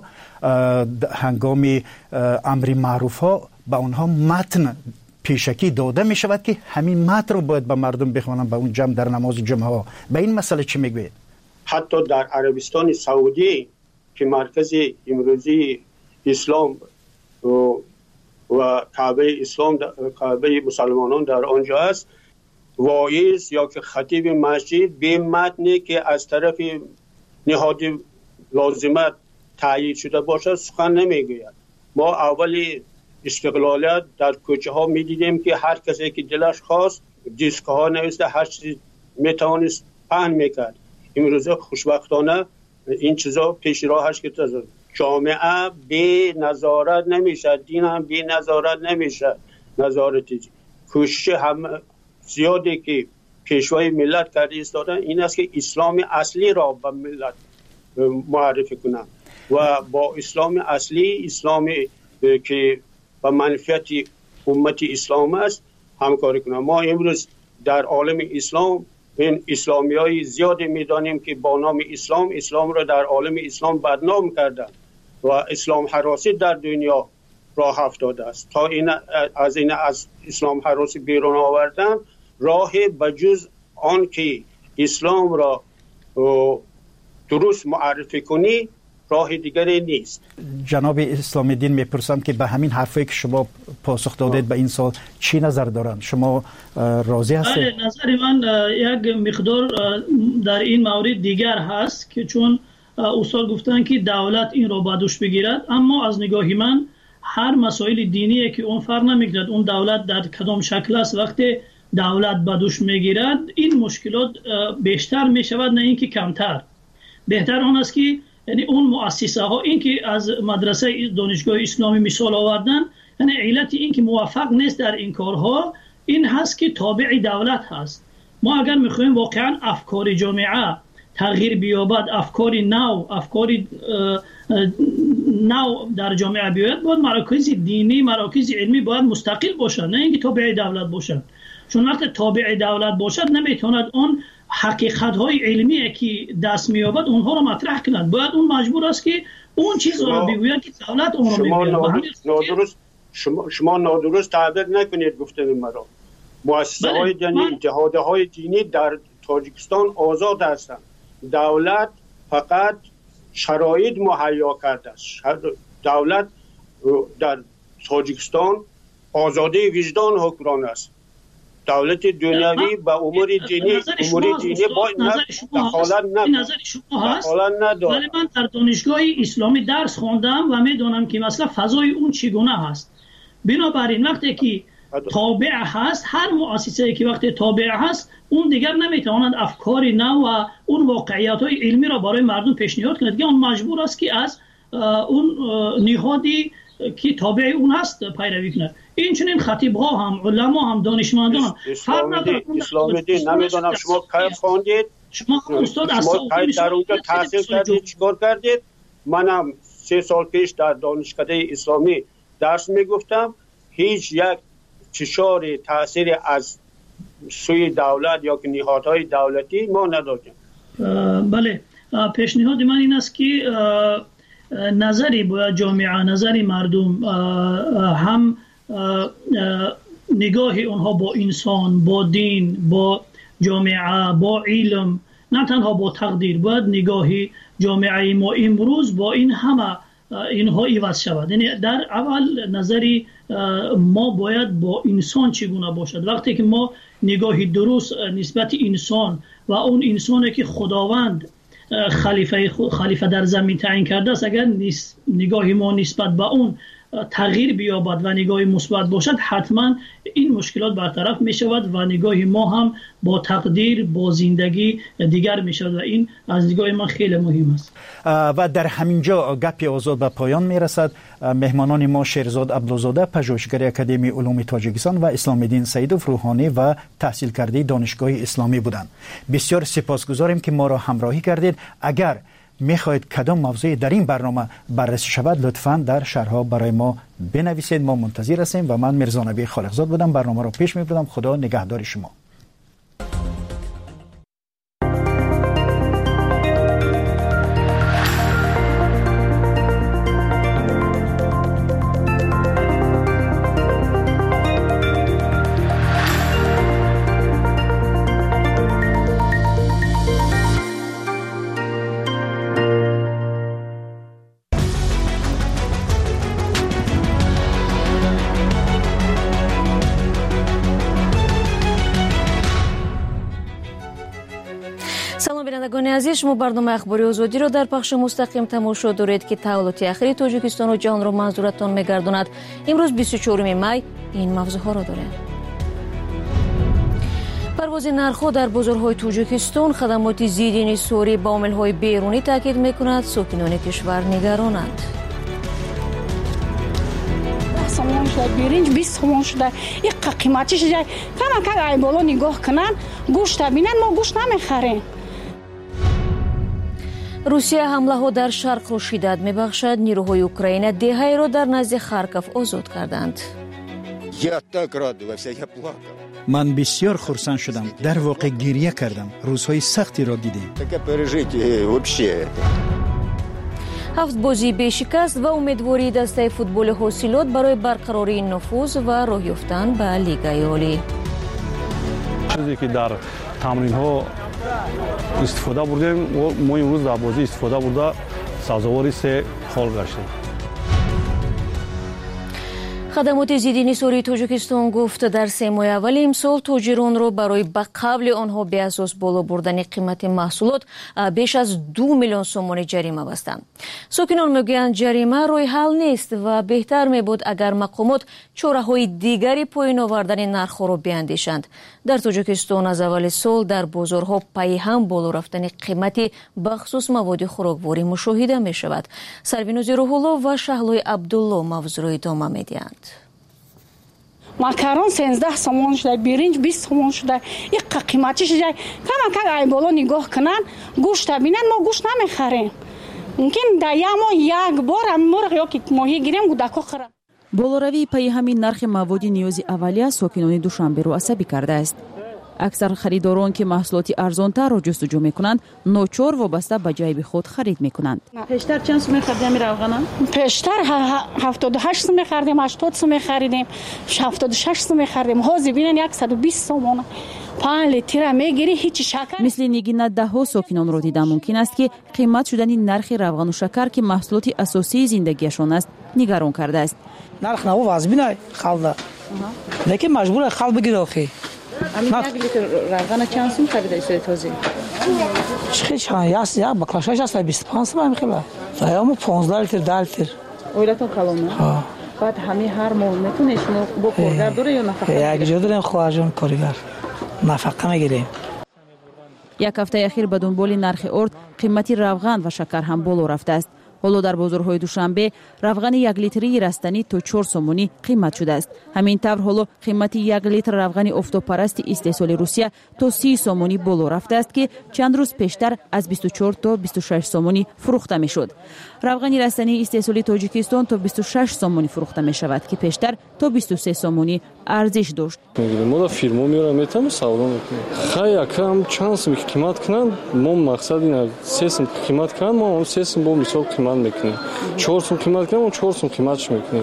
هنگام امر معروف ها به آنها متن پیشکی داده می شود که همین متن رو باید به مردم بخوانند به اون جمع در نماز جمعه ها. به این مسئله چی میگوید؟ حتی در عربستان سعودی که مرکز امروزی اسلام و, و کعبه اسلام کعبه مسلمانان در آنجا است، واعظ یا که خطیب مسجد به متنی که از طرف نهاد لازمت تعیین شده باشد سخن نمیگوید. ما اولی استقلالیت در کوچه ها می دیدیم که هر کسی که دلش خواست دیسک ها نوشته هر چیز می توانست پهن میکرد. امروزه خوشبختانه این چیزا پیش راهش که تازه جامعه بی نظارت نمیشه، دین هم بی نظارت نمیشه. نظارتی کوشش هم زیادی که پیشوای ملت کرده ایستادن این است که اسلام اصلی را به ملت معرفی کنند و با اسلام اصلی، اسلامی که به منفعت امت اسلام است همکاری کنند. ما امروز در عالم اسلام این اسلامی های زیادی میدانیم که با نام اسلام اسلام را در عالم اسلام بدنام کردن و اسلام هراسی در دنیا راه افتاده است. تا این از این از اسلام هراسی بیرون آوردن راه بجز آن که اسلام را درست معرفی کنی راه دیگری نیست. جناب اسلام دین میپرسم که به همین حرفی که شما پاسخ دادید به این سال چی نظر دارند؟ شما راضی هستید؟ بله، نظر من یک مقدار در این مورد دیگر هست که چون استاد گفتن که دولت این را به دوش بگیرد، اما از نگاه من هر مسائل دینی که اون فرق نمیکند اون دولت در کدام شکل است، وقتی دولت به دوش میگیرد این مشکلات بیشتر میشود نه اینکه کمتر. بهتر اون است که یعنی اون مؤسسه ها این که از مدرسه دانشگاه اسلامی مثال آوردن، یعنی علت این که موفق نیست در این کارها این هست که تابع دولت هست. ما اگر میخوایم واقعا افکار جامعه تغییر بیابد، افکار نو افکار نو در جامعه بیاید، باید مراکز دینی مراکز علمی باید مستقل باشند نه اینکه تابع دولت باشند. چون وقتی تابع دولت باشد نمیتواند اون حقیقت های علمی که دست میابد اونها رو مطرح کند. باید اون مجبور است که اون چیز رو بگوید که دولت اون رو میگوید. نادرست شما شما نادرست تعبیر نکنید گفتن مرا. مؤسسه های دینی، اتحادیه های دینی در تاجیکستان آزاد هستند. دولت فقط شرایط مهیا کرده است. دولت در تاجیکستان آزادی وجدان حکمران است. دولت دنیوی با امور دینی امور دینی باید دخالت ندارد. ولی من در دانشگاه اسلامی درس خواندم و میدونم که مثلا فضای اون چگونه هست. بنابراین وقتی که تابع هست، هر مؤسسه‌ای که وقتی تابع هست اون دیگر نمیتواند افکار نو و اون واقعیت‌های علمی را برای مردم پیشنهاد کند که اون مجبور است که از اون نهادی که تابع اون هست پیروی کند. این چنین خطیب ها هم علما هم دانشمندان هم فرق نداره. اسلام دین نمیدونم شما کی خواندید، شما استاد شما کی در اونجا تحصیل کردید، چیکار کردید؟ منم سه سال پیش در دانشکده اسلامی درس میگفتم. هیچ یک فشار تاثیر از سوی دولت یا که نهادهای دولتی ما نداشتیم. بله، پیشنهاد من این است که نظری باید جامعه، نظری مردم هم نگاه اونها با انسان، با دین، با جامعه، با علم، نه تنها با تقدیر، باید نگاهی جامعه ما امروز با این همه اینها عوض شود. یعنی در اول نظری ما باید با انسان چگونه باشد. وقتی که ما نگاهی درست نسبت انسان و اون انسانی که خداوند خلیفه خلیفه در زمین تعیین کرده است، اگر نگاهی ما نسبت به اون تغییر بیابد و نگاهی مثبت باشد، حتما این مشکلات برطرف می شود و نگاه ما هم با تقدیر، با زندگی دیگر می شود و این از نگاه من خیلی مهم است. و در همینجا گپی آزاد به پایان می رسد. مهمانان ما شیرزاد عبدالزاده، پژوهشگر اکادمی علوم تاجیکستان و اسلام دین سیدوف روحانی و تحصیل کرده دانشگاه اسلامی بودند. بسیار سپاسگزاریم که ما را همراهی کردید. اگر میخواهید کدام موضوع در این برنامه بررسی شود لطفاً در شرح‌ها برای ما بنویسید. ما منتظر هستیم و من میرزا نبی خالقزاد بودم. برنامه رو پیش میبردم. خدا نگهدار شما. عزیز، شما برنامه اخباری آزادی را در پخش مستقیم تماشا دارید که تحولات اخیر تاجیکستان و جهان را منظورتان می‌گرداند. امروز بیست و چهارم می این موضوعها را داریم. پرواز نرخ‌ها در بازارهای تاجیکستان، خدمات ضد انحصاری با عامل‌های بیرونی تاکید می‌کند. ساکنان کشور نگرانند. سامان شده برنج بیست سامان شده. این قیمتش جای کم کم ای بالا نگاه کنن گوشت ببینن ما گوشت نمی‌خریم. روسیه حمله‌ها در شرق را شدت می‌بخشد. نیروهای اوکراین دهه‌ای را در نزد خارکوف آزاد کردند. من بسیار خرسند شدم. در واقع گریه کردم. روزهای سختی را دیدیم. هفت بازی بیشکست و امیدواری دسته فوتبال حاصلات برای برقراری نفوذ و راه یافتن به لیگ عالی. چیزی که در تمرین‌ها استفاده بردیم و ما امروز در بازی استفاده برده سازواری سه خال گشتیم. خدمات ضد انحصاری تاجیکستان گفت در سه ماه اول امسال تاجران را برای به قبل آنها به اساس بالا بردن قیمت محصولات بیش از دو میلیون سومانی جریمه بستند. ساکنان میگویند جریمه راه حل نیست و بهتر میبود اگر مقامات چاره‌های دیگری پایین آوردن نرخ را بیاندیشند. در تاجیکستان از اول سال در بازارها پای هم بالا رفتن قیمتی بخصوص مواد خوراکواری مشاهده می شود. سروینوز روح‌الله و شهلوی عبدالله موضوع را ادامه میدهند. ماکارون سیزده سومون شده، برنج بیست سومون شده. این قیمتش جای کم کم ای بالا نگاه کنن گوشت ببینن ما گوشت نمیخریم. ممکن در یک ماه یک بار مرغ یا که ماهی گیریم گودکا خورم. بالوروی پای همین نرخ مواد نیازی اولیه ساکنان دوشنبه رو عصبی کرده است. اکثر خریداران که محصولات ارزان‌تر را جستجو می‌کنند، ناچار وابسته به جیب خود خرید می‌کنند. پیشتر چند سوم می‌خریدیم روغن؟ پیشتر هفتاد و هشت سوم می‌خریدیم، هشتاد سوم می‌خریدیم، هفتاد و شش سوم می‌خریدیم. حاضر ببینن صد و بیست سوم. پنج لیتر میگیری هیچ شکر. مثل نگین ده‌ها ساکنان را دیدن ممکن است که قیمت شدن نرخ روغن و شکر که محصولات اساسی زندگیشان است، نگران کرده است. نرخ نو واجبی نه خالد. لیکن مجبور خال بگیره آخی. همین یک لیتر روغن چند سوم خریده سری تازه؟ چه چند یاست یا بکلاشش است بیست و پنج سوم میخواد. زایمو پانزده لیتر ده لیتر. اویلتون کلونه؟ ها. بعد همین هر ماه میتونه شما با کارگر دوره یا نفقه؟ یک جا داریم خواهرجان کارگر. نفقه میگیریم. یک هفته اخیر به دنبال نرخ ارد قیمت روغن و شکر هم بالا رفته است. حالا در بازارهای دوشنبه روغن یک لیتری رستنی تا چهار سومونی قیمت شده است. همین طور حالا قیمت یک لیتر روغن افتوپرست استحصال روسیه تا سی سومونی بالا رفته است که چند روز پیشتر از بیست و چهار تا بیست و شش سومونی فروخته می شد. روغن رستنی استحصال تاجیکستان تا بیست و شش سومونی فروخته می شود که پیشتر تا بیست و سه سومونی ارزش داشت. ما فیرما میارم میتونم سودا میکنیم. خیلی کم چند سوم قیمت کنن ما مقصد اینه سه سوم قیمت کنن ما اون سه سوم با مثال قیمت میکنیم. چهار سوم قیمت کنن اون چهار سوم قیمتش میکنیم.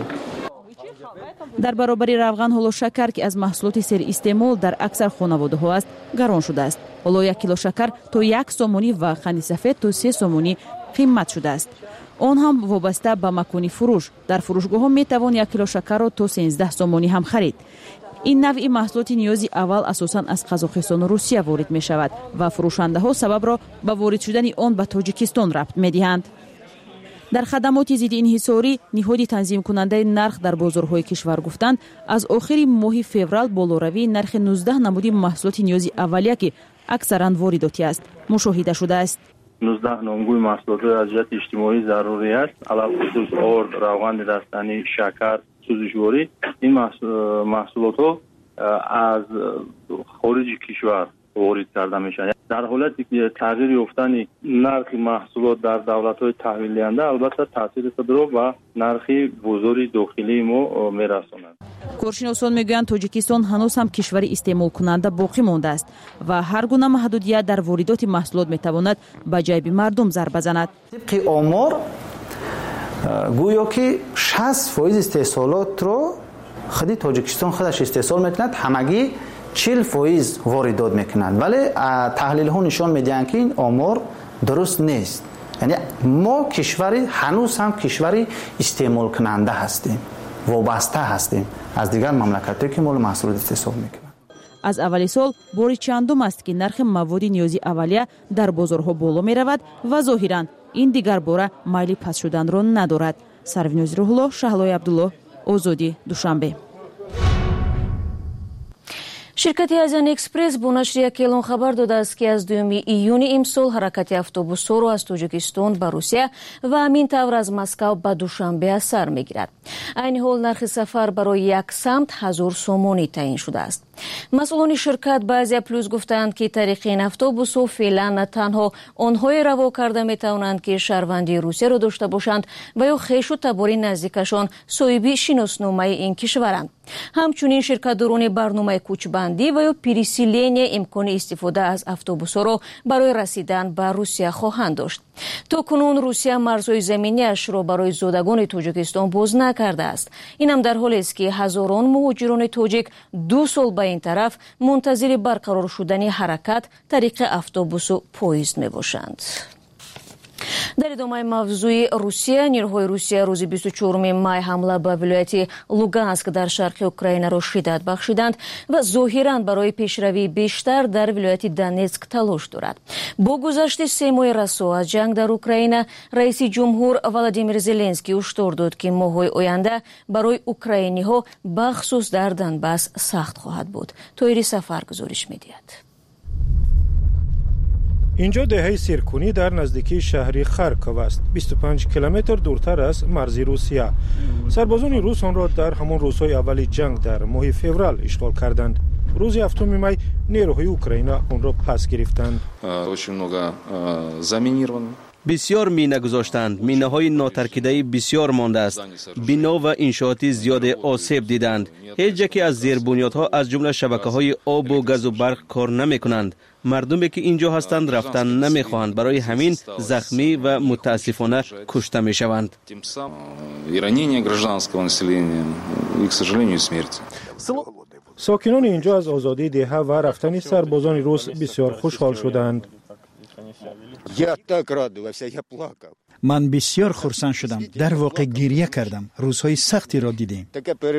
در برابر روغن حالا شکر که از محصولات سر استعمال در اکثر خانواده ها است گران شده است. حالا یک کیلو شکر تا یک سومونی و خنی سفید تا سه سومونی قیمت شده است. آن هم وابسته به مکان فروش. در فروشگاه ها می توان یک کیلو شکر را تا سیزده سومونی هم خرید. این نوع محصولات نیازی اول اساساً از قزاقستان و روسیه وارد می شود و فروشنده ها سبب را به وارد شدن آن به تاجیکستان ربط می دهند. در خدمات ضد انحصاری نهاد تنظیم کننده نرخ در بازارهای کشور گفتند از آخر ماه فوریه بالاروی نرخ نوزده نمودی محصولات نیازی اولیه که اکثرا وارداتی است مشاهده شده است. نوزده نامگوی محصولات از جهت اجتماعی ضروری است. علاوه خصوص آرد، روغن رستنی، شکر، سوزشواری این محصولات ها از خارج کشور وارد کرده میشه. در حالتی که تغییر یافتن نرخ محصولات در دولت‌های تحویل دهنده البته تاثیر خود و نرخ بازار داخلی ما میرساند. کارشناسان میگویند تاجیکستان هنوز هم کشوری استعمال کننده باقی مانده است و هر گونه محدودیت در واردات محصولات میتواند به جیب مردم ضربه بزند. طبق آمار گویا که شصت فیصد استحصالات رو خود تاجیکستان خودش استحصال میکند، همگی چهل فیصد واردات میکنند، ولی تحلیل ها نشان میدهند که این آمار درست نیست. یعنی ما کشوری هنوز هم کشوری استعمال کننده هستیم، وابسته هستیم از دیگر مملکت‌هایی که مال محصولات استحصال میکنند. از اول سال باری چندم است که نرخ مواد نیازی اولیه در بازارها بالا می رود و ظاهراً این دیگر باره مایلی پس شدن را ندارد. سروینوز روح‌الله، شهلای عبدالله، آزادی، دوشنبه. ширкати азиян экспресс бо нашри як эълон хабар додааст ки аз дуюми июни имсол ҳаракати автобусҳоро аз тоҷикистон ба русия ва ҳамин тавр аз москав ба душанбе аз сар мегирад. айни ҳол нархи сафар барои як самт ҳазор сомонӣ таъин шудааст. масъулони ширкат ба азия плюс гуфтанд ки тариқи ин автобусҳо феълан на танҳо онҳое раво карда метавонанд ки шаҳрвандии русияро дошта бошанд ва ё хешу табори наздикашон соҳиби шиносномаи ин кишваранд. ҳамчунин ширкатдорони барномаи кӯчбандӣ ва ё переселение имкони истифода аз автобусҳоро барои расидан ба русия хоҳанд дошт. то кунун русия марзҳои заминиашро барои зодагони тоҷикистон боз накардааст. инам дар ҳолест ки ҳазорон муҳоҷирони тоҷик ду сол ба ин тараф мунтазири барқарор шудани ҳаракат тариқи автобусу поезд мебошанд. дар идомаи мавзӯи русия, нирӯҳои русия рӯзи бисту чорум май ҳамла ба вилояти луганск дар шарқи украинаро шиддат бахшиданд ва зоҳиран барои пешравии бештар дар вилояти Донецк талош дорад. бо гузашти се моҳи расо аз ҷанг дар Украина, раиси ҷумҳур Владимир Зеленский ҳуштор дод ки моҳҳои оянда барои украиниҳо бахусус дар Донбасс сахт хоҳад буд. Тоири Сафар гузориш медиҳад. اینجا دهه سیرکونی در نزدیکی شهری خارکوف است، بیست و پنج کیلومتر دورتر از مرز روسیه. سربازان روس آن را در همان روزهای اول جنگ در ماه فوریه اشغال کردند. روز هفتم می نیروهای اوکراین آن را پس گرفتند. بسیار مینه گذاشتند. مینه های ناترکیده بسیار مانده است. بنا و انشاءاتی زیاد آسیب دیدند. هیچ جا که از زیر بنیادها از جمله شبکه های آب و گاز و برق کار نمی کنند. مردمی که اینجا هستند رفتن نمی خواهند، برای همین زخمی و متاسفانه کشته می شوند. ساکنان اینجا از آزادی دهه و رفتن سربازان روس بسیار خوشحال شدند. من بسیار خرسند شدم. در واقع گریه کردم. روزهای سختی را دیدیم.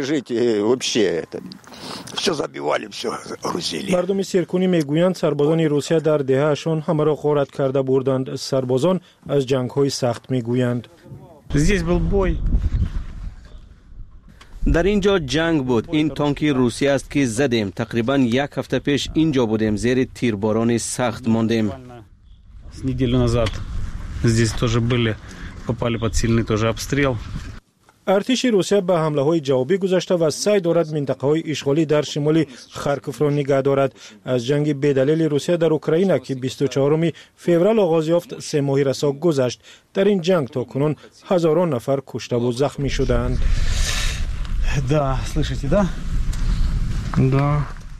مردم سیرکونی میگویند سربازان روسیه در دههشان همه را غارت کرده بردند. سربازان از جنگ‌های سخت میگویند. در اینجا جنگ بود. این تانکی روسیه است که زدیم. تقریبا یک هفته پیش اینجا بودیم. زیر تیرباران سخت ماندیم. неделю назад здесь тоже были, попали под сильный тоже обстрел. ارتش روسیه به حمله های جوابی گذاشته و سعی دارد منطقه های اشغالی در شمال خارکوف را نگه دارد. از جنگ بدلیل روسیه در اوکراین که بیست و چهارم فوریه آغاز یافت سه ماه رسا گذشت. در این جنگ تا کنون هزاران نفر کشته و زخمی شدند. Да, слышите, да? Да.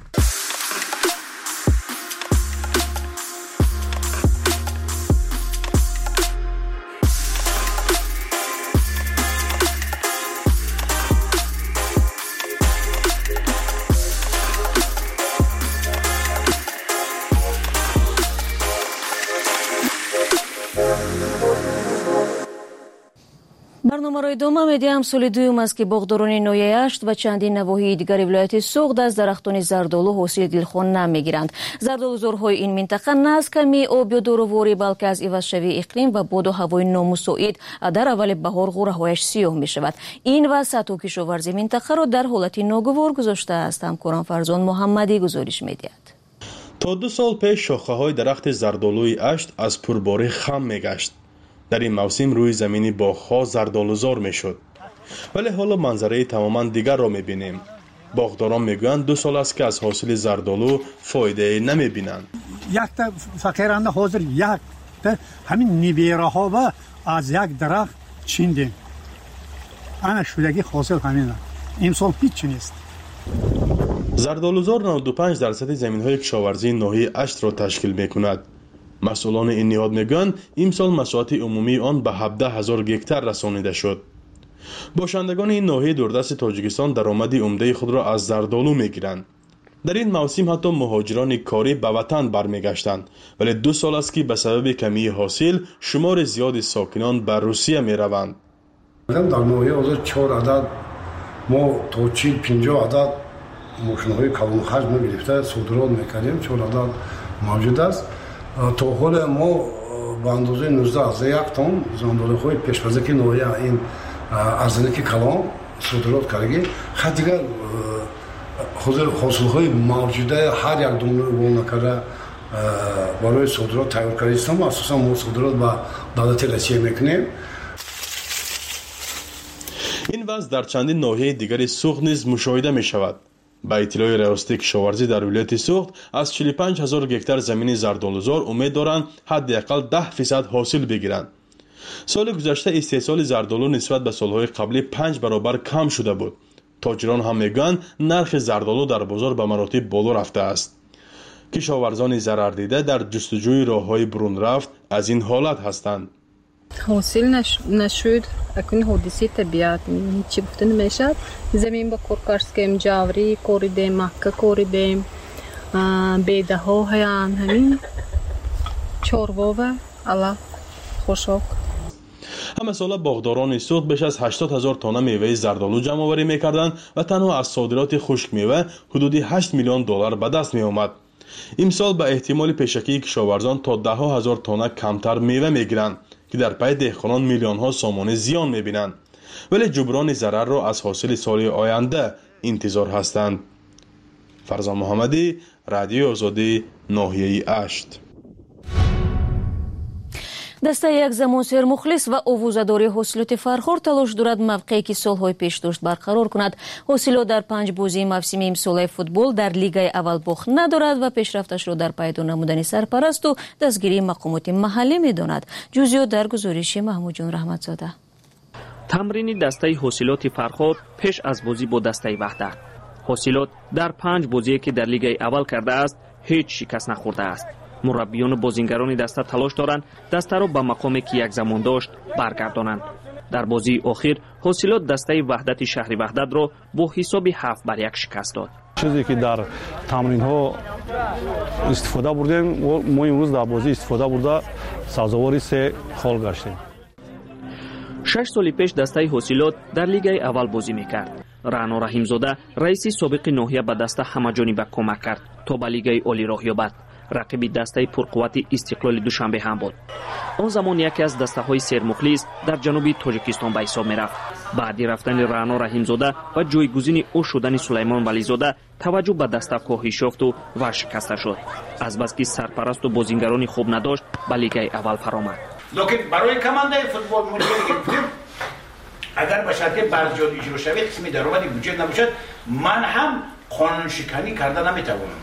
барномаро идома медиҳам. соли дуюм аст ки боғдорони ноҳияи ашт ва чандин навоҳии дигари вилояти суғд аз дарахтони зардолу ҳосили дилхон намегиранд. зардолузорҳои ин минтақа на аз ками об ё дороворӣ, балки аз ивазшавии иқлим ва боду ҳавои номусоид дар аввали баҳор ғӯраҳояш сиёҳ мешавад. ин ва сатҳу кишоварзи минтақаро дар ҳолати ногувор гузоштааст. ҳамкорам Фарзон Муҳаммадӣ гузориш медиҳад. تا دو سال پیش شاخه‌های درخت زردآلوی اشت از پرباری خم میگشت. در این موسم روی زمینی باغ‌ها زردآلوزار میشد. ولی حالا منظره تماما دیگر را میبینیم. باغداران میگویند دو سال است که از حاصل زردآلو فایده نمیبینند. یک تا فقیرانه حاضر یک تا همین نیبیره ها و از یک درخت چیندیم. انا شدگی حاصل همینه. امسال هیچ نیست. زردآلوزار نود و پنج درصد زمین‌های کشاورزی ناحیه اشت را تشکیل می‌کند. مسئولان این نهاد میگویند امسال مساحت عمومی آن به هفده هزار گکتار رسانیده شد. باشندگان این ناحیه دوردست تاجیکستان درآمد عمده خود را از زردآلو می‌گیرند. در این موسم حتی مهاجران کاری به وطن برمیگشتند، ولی دو سال است که به سبب کمی حاصل شمار زیاد ساکنان به روسیه می‌روند. در ناحیه حاضر چهار عدد ما تا چهل پنجاه عدد ماشین‌های کلان حجم گرفته صادرات می‌کردیم، چهار عدد موجود است. تا حال ما به اندازه نوزده از یک تن زندان‌های پیش‌فرضی ناحیه این ارزنک کلان صادرات کردیم. خود دیگر حاصل‌های موجوده هر یک دونه وام نکرده برای صادرات تیار کردیم. اساساً ما صادرات به دولت روسیه می‌کنیم. این وضع در چندین ناحیه دیگر سوخت نیز مشاهده می‌شود. با اطلاع ریاست کشاورزی در ولایت سوخت از چهل و پنج هزار گکتار زمین زردآلوزار امید دارند حداقل ده فیصد حاصل بگیرند. سال گذشته استحصال زردآلو نسبت به سالهای قبلی پنج برابر کم شده بود. تاجران هم میگویند نرخ زردآلو در بازار به مراتب بالا رفته است. کشاورزان ضرر دیده در جستجوی راه‌های برون رفت از این حالت هستند. حاصل نش... نشد اکنون حادثه طبیعت چی گفته نمیشد. زمین با کار کردیم، جاوری کوریدیم، مکه کوریدیم، بیده ها هیان همین چاروا و الله خوشحال. همه ساله باغداران سوخت بیش از هشتاد هزار تانه میوه زردآلو جمع آوری میکردند و تنها از صادرات خشک میوه حدود هشت میلیون دلار به دست می آمد. امسال به احتمال پیشکی کشاورزان تا ده هزار تانه کمتر میوه میگیرند که در پی دهقانان میلیون ها سامانه زیان میبینند، ولی جبران ضرر را از حاصل سال آینده انتظار هستند. فرزان محمدی، رادیو آزادی، ناحیه اشت. دسته یک زمان سر مخلص و اووزاداری حاصلات فرخور تلاش دارد موقعی که سالهای پیش داشت برقرار کند. حاصلات در پنج بازی موسم امسال فوتبال در لیگ اول باخت ندارد و پیشرفتش را در پیدا نمودن سرپرست و دستگیری مقامات محلی می‌داند. جزئیات در گزارش محمود جان رحمتزاده. تمرین دسته حاصلات فرخور پیش از بازی با دسته وحدت. حاصلات در پنج بازی که در لیگ اول کرده است هیچ شکست نخورده است. مربیان و بازیگران دسته تلاش دارند دسته را به مقامی که یک زمان داشت برگردانند. در بازی اخیر حاصلات دسته وحدت شهری وحدت را با حساب هفت بر یک شکست داد. چیزی که در تمرین ها استفاده بردیم ما امروز در بازی استفاده برده سازواری سه خال گشتیم. شش سال پیش دسته حاصلات در لیگ اول بازی میکرد. رعنا رحیمزاده رئیس سابق ناحیه به دسته همه‌جانبه کمک کرد تا به لیگ عالی راه یابد. رقیب دسته پرقوت استقلال دوشنبه هم بود. آن زمان یکی از دسته های سرمخلص در جنوب تاجیکستان به حساب می رفت. بعدی رفتن رعنا رحیمزاده و جایگزین او شدن سلیمان ولیزاده توجه به دسته کاهش یافت و ورشکسته شد. از بس که سرپرست و بازیگرانی خوب نداشت به لیگ اول فرآمد. لیکن برای کمانده فوتبال مدیر گرفتیم اگر به شرط برجام اجرا شود قسمی درآمد بودجه نباشد من هم قانون شکنی کرده نمیتوانم.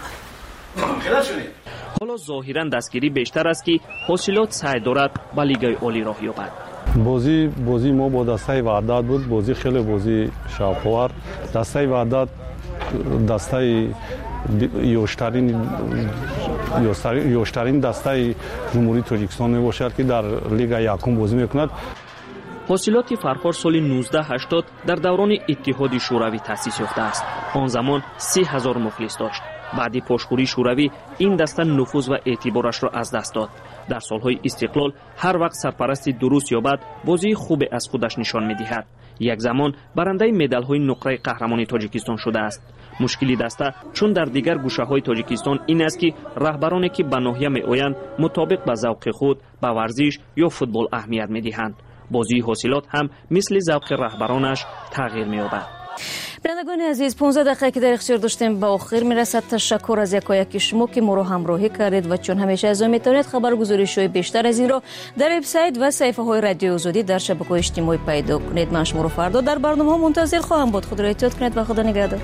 حالا ظاهرا دستگیری بیشتر است که حاصلات سعی دارد به لیگ عالی راه یابد. بازی بازی ما با دسته وحدت بود. بازی خیلی بازی شاوخوار. دسته وحدت دسته یوشترین یوشترین دسته جمهوری تاجیکستان می باشد که در لیگ یکم بازی میکند. حاصلات فرخور سال نوزده هشتاد در دوران اتحاد شوروی تأسیس یافته است. آن زمان سی هزار مخلص داشت. بعدی پاشخوری شوروی این دسته نفوذ و اعتبارش را از دست داد. در سالهای استقلال هر وقت سرپرستی درست یابد بازی خوب از خودش نشان می‌دهد. یک زمان برنده مدال‌های نقره قهرمانی تاجیکستان شده است. مشکلی دسته چون در دیگر گوشه‌های تاجیکستان این است که رهبرانی که به ناحیه می‌آیند مطابق به ذوق خود به ورزش یا فوتبال اهمیت می‌دهند. بازی حاصلات هم مثل ذوق رهبرانش تغییر می‌یابد. برندگان عزیز، پانزده دقیقه که در اختیار داشتیم با آخر میرسد. تشکر از یکایک شما که ما رو همراهی کردید و چون همیشه از میتونید خبرگزاری شوی بیشتر از این رو در وبسایت و صفحه های رادیو آزادی در شبکه‌های اجتماعی پیدا کنید. من شما رو فردا در برنامه ها منتظر خواهم بود. خود را احتیاط کنید و خدا نگهدار.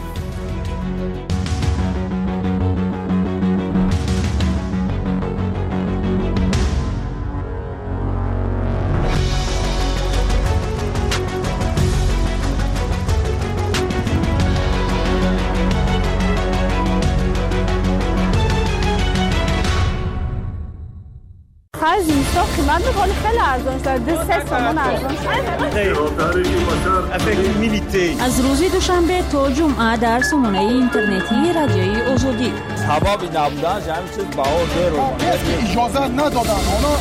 از اینستا قیمت بکنه خیلی ارزان شد. دو سه تومان ارزان شد. از روز دوشنبه تا جمعه در سامانه اینترنتی رادیوی آزادی. هوا بی نبودن جمعی چیز باور دارم. اجازه ندادن.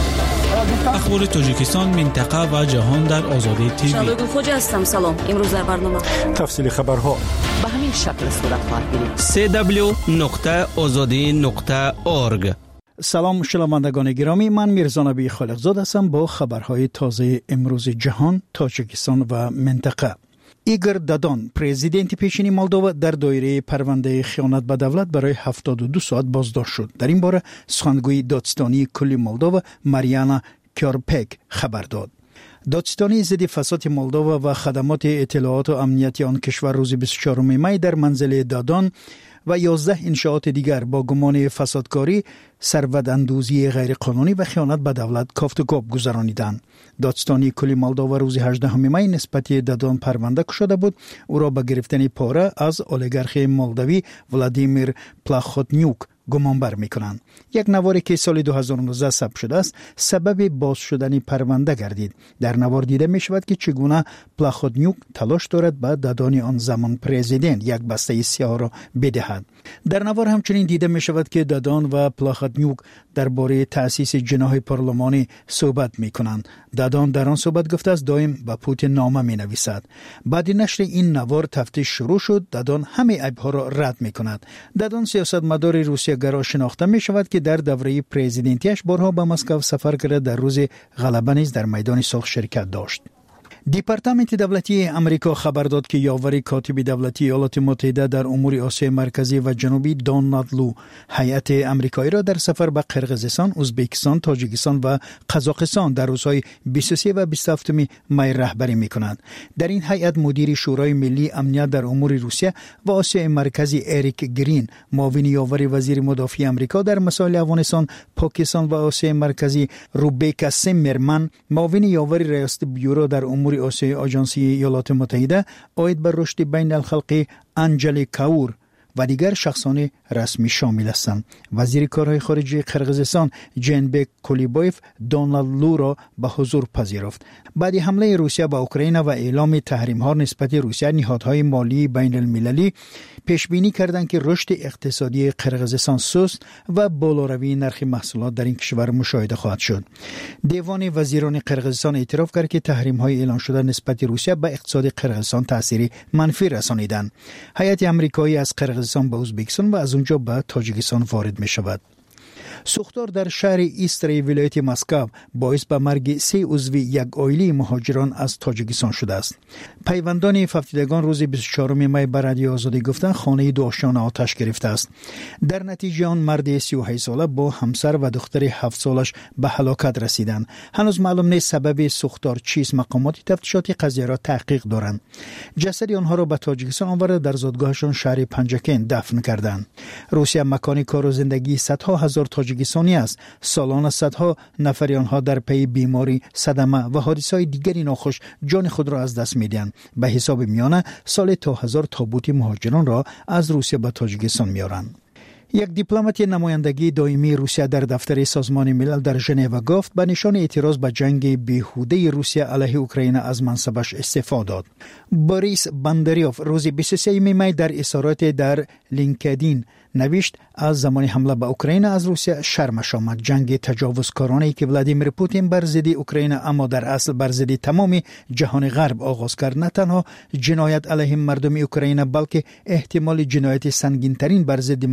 اخبار تاجیکستان، منطقه و جهان در آزادی تیوی. شادو خوج هستم. سلام. امروز در برنامه تفصیل خبرها به همین شکل صورت خواهد گرفت. سی دبلیو نقطه آزادی نقطه اورگ. سلام شنوندگان گرامی، من میرزا نبی خالقزاد هستم با خبرهای تازه امروز جهان، تاجیکستان و منطقه. ایگور دادان، پرزیدنت پیشین مولدووا، در دایره پرونده خیانت به دولت برای هفتاد و دو ساعت بازداشت شد. در این باره سخنگوی دادستانی کلی مولدووا ماریانا کیارپک خبر داد. دادستانی ضد فساد مولدووا و خدمات اطلاعات و امنیتی آن کشور روز بیست و چهارم می در منزل دادان و یازده انشاءات دیگر با گمان فسادکاری، ثروت‌اندوزی غیرقانونی و خیانت به دولت کافت و کاب گذرانیدند. دادستانی کلی مولدووا روز هجدهم می نسبت دادان پرونده گشوده بود. او را به گرفتن پاره از اولیگارخ مولدوی ولادیمیر پلاخوتنیوک گمانبر میکنند. یک نواری که سال دو هزار و نوزده ثبت شده است سبب باز شدن پرونده گردید. در نوار دیده می شود که چگونه پلاخوتنیوک تلاش دارد به دادان آن زمان پرزیدنت یک بسته سیاه را بدهد. در نوار همچنین دیده می شود که دادان و پلاخوتنیوک درباره تأسیس جناح پارلمانی صحبت می کنند. دادان در آن صحبت گفته است دائم به پوتین نامه می نویسد. بعد نشر این نوار تفتیش شروع شد. دادان همه عیب‌ها را رد می کند. دادان سیاستمدار روسیه گرا شناخته می شود که در دوره پرزیدنتیش بارها به مسکو سفر کرده. در روز غلبه نیز در میدان صلح شرکت داشت. دیپارتمنت دولتی امریکا خبر داد که یاور کاتب دولتی ایالات متحده در امور آسیای مرکزی و جنوبی دونالد لو هیئت امریکایی را در سفر به قرقیزستان، ازبکستان، تاجیکستان و قزاقستان در روزهای بیست و سه و بیست و هفت می رهبری می‌کند. در این هیئت مدیر شورای ملی امنیت در امور روسیه و آسیای مرکزی اریک گرین، معاون یاور وزیر مدافع امریکا در مسائل افغانستان، پاکستان و آسیای مرکزی روبیکا سیمرمن، معاون یاور ریاست بیورو در امور آسیای آژانسی ایالات متحده عاید بر رشد بین الخلقی انجلی کاور و دیگر شخصان رسمی شامل هستند. وزیر کارهای خارجه قرقیزستان جنبک کولیبایف دونالد لو را به حضور پذیرفت. بعد حمله روسیه به اوکراین و اعلام تحریم‌ها نسبت روسیه، نهادهای مالی بین المللی پیش بینی کردند که رشد اقتصادی قرقیزستان سست و بالاروی نرخ محصولات در این کشور مشاهده خواهد شد. دیوان وزیران قرقیزستان اعتراف کرد که تحریم‌های اعلام شده نسبت روسیه به اقتصاد قرقیزستان تأثیر منفی رسانیدند. هیئت آمریکایی از قرقیزستان به ازبکستان و از اونجا به تاجیکستان وارد می شود. سوختار در شهر ایستری ولایت مسکو باعث به مرگ سه عضو یک عائله مهاجران از تاجیکستان شده است. پیوندان فوتیدگان روز بیست و چهارم می بر رادیو آزادی گفتند خانه دو آشیانه آتش گرفته است. در نتیجه آن مرد سی و هشت ساله با همسر و دختر هفت سالش به هلاکت رسیدند. هنوز معلوم نیست سبب سوختار چیست. مقامات تفتیشاتی قضیه را تحقیق دارند. جسد آنها را به تاجیکستان آورده در زادگاهشان شهر پنجکن دفن کردند. روسیه مکان کار و زندگی صدها هزار تاجیکستانی است. سالانه صدها نفر آنها در پی بیماری، صدمه و حادثه‌های دیگری ناخوش جان خود را از دست می‌دهند. به حساب میانه سال تا هزار تابوت مهاجران را از روسیه به تاجیکستان می‌آورند. یک دیپلمات نمایندگی دائمی روسیه در دفتر سازمان ملل در ژنو گفت به نشان اعتراض به جنگ بیهوده روسیه علیه اوکراین از منصبش استعفا داد. بوریس باندریوف روز بیست و سه می در اظهارات در لینکدین نوشت از زمان حمله به اوکراین از روسیه شرمش آمد. جنگ تجاوزکارانه‌ای که ولادیمیر پوتین بر ضد اوکراین اما در اصل بر ضد تمام جهان غرب آغاز کرد نه تنها جنایت علیه مردم اوکراین بلکه احتمال جنایت سنگین‌ترین بر ضد مردم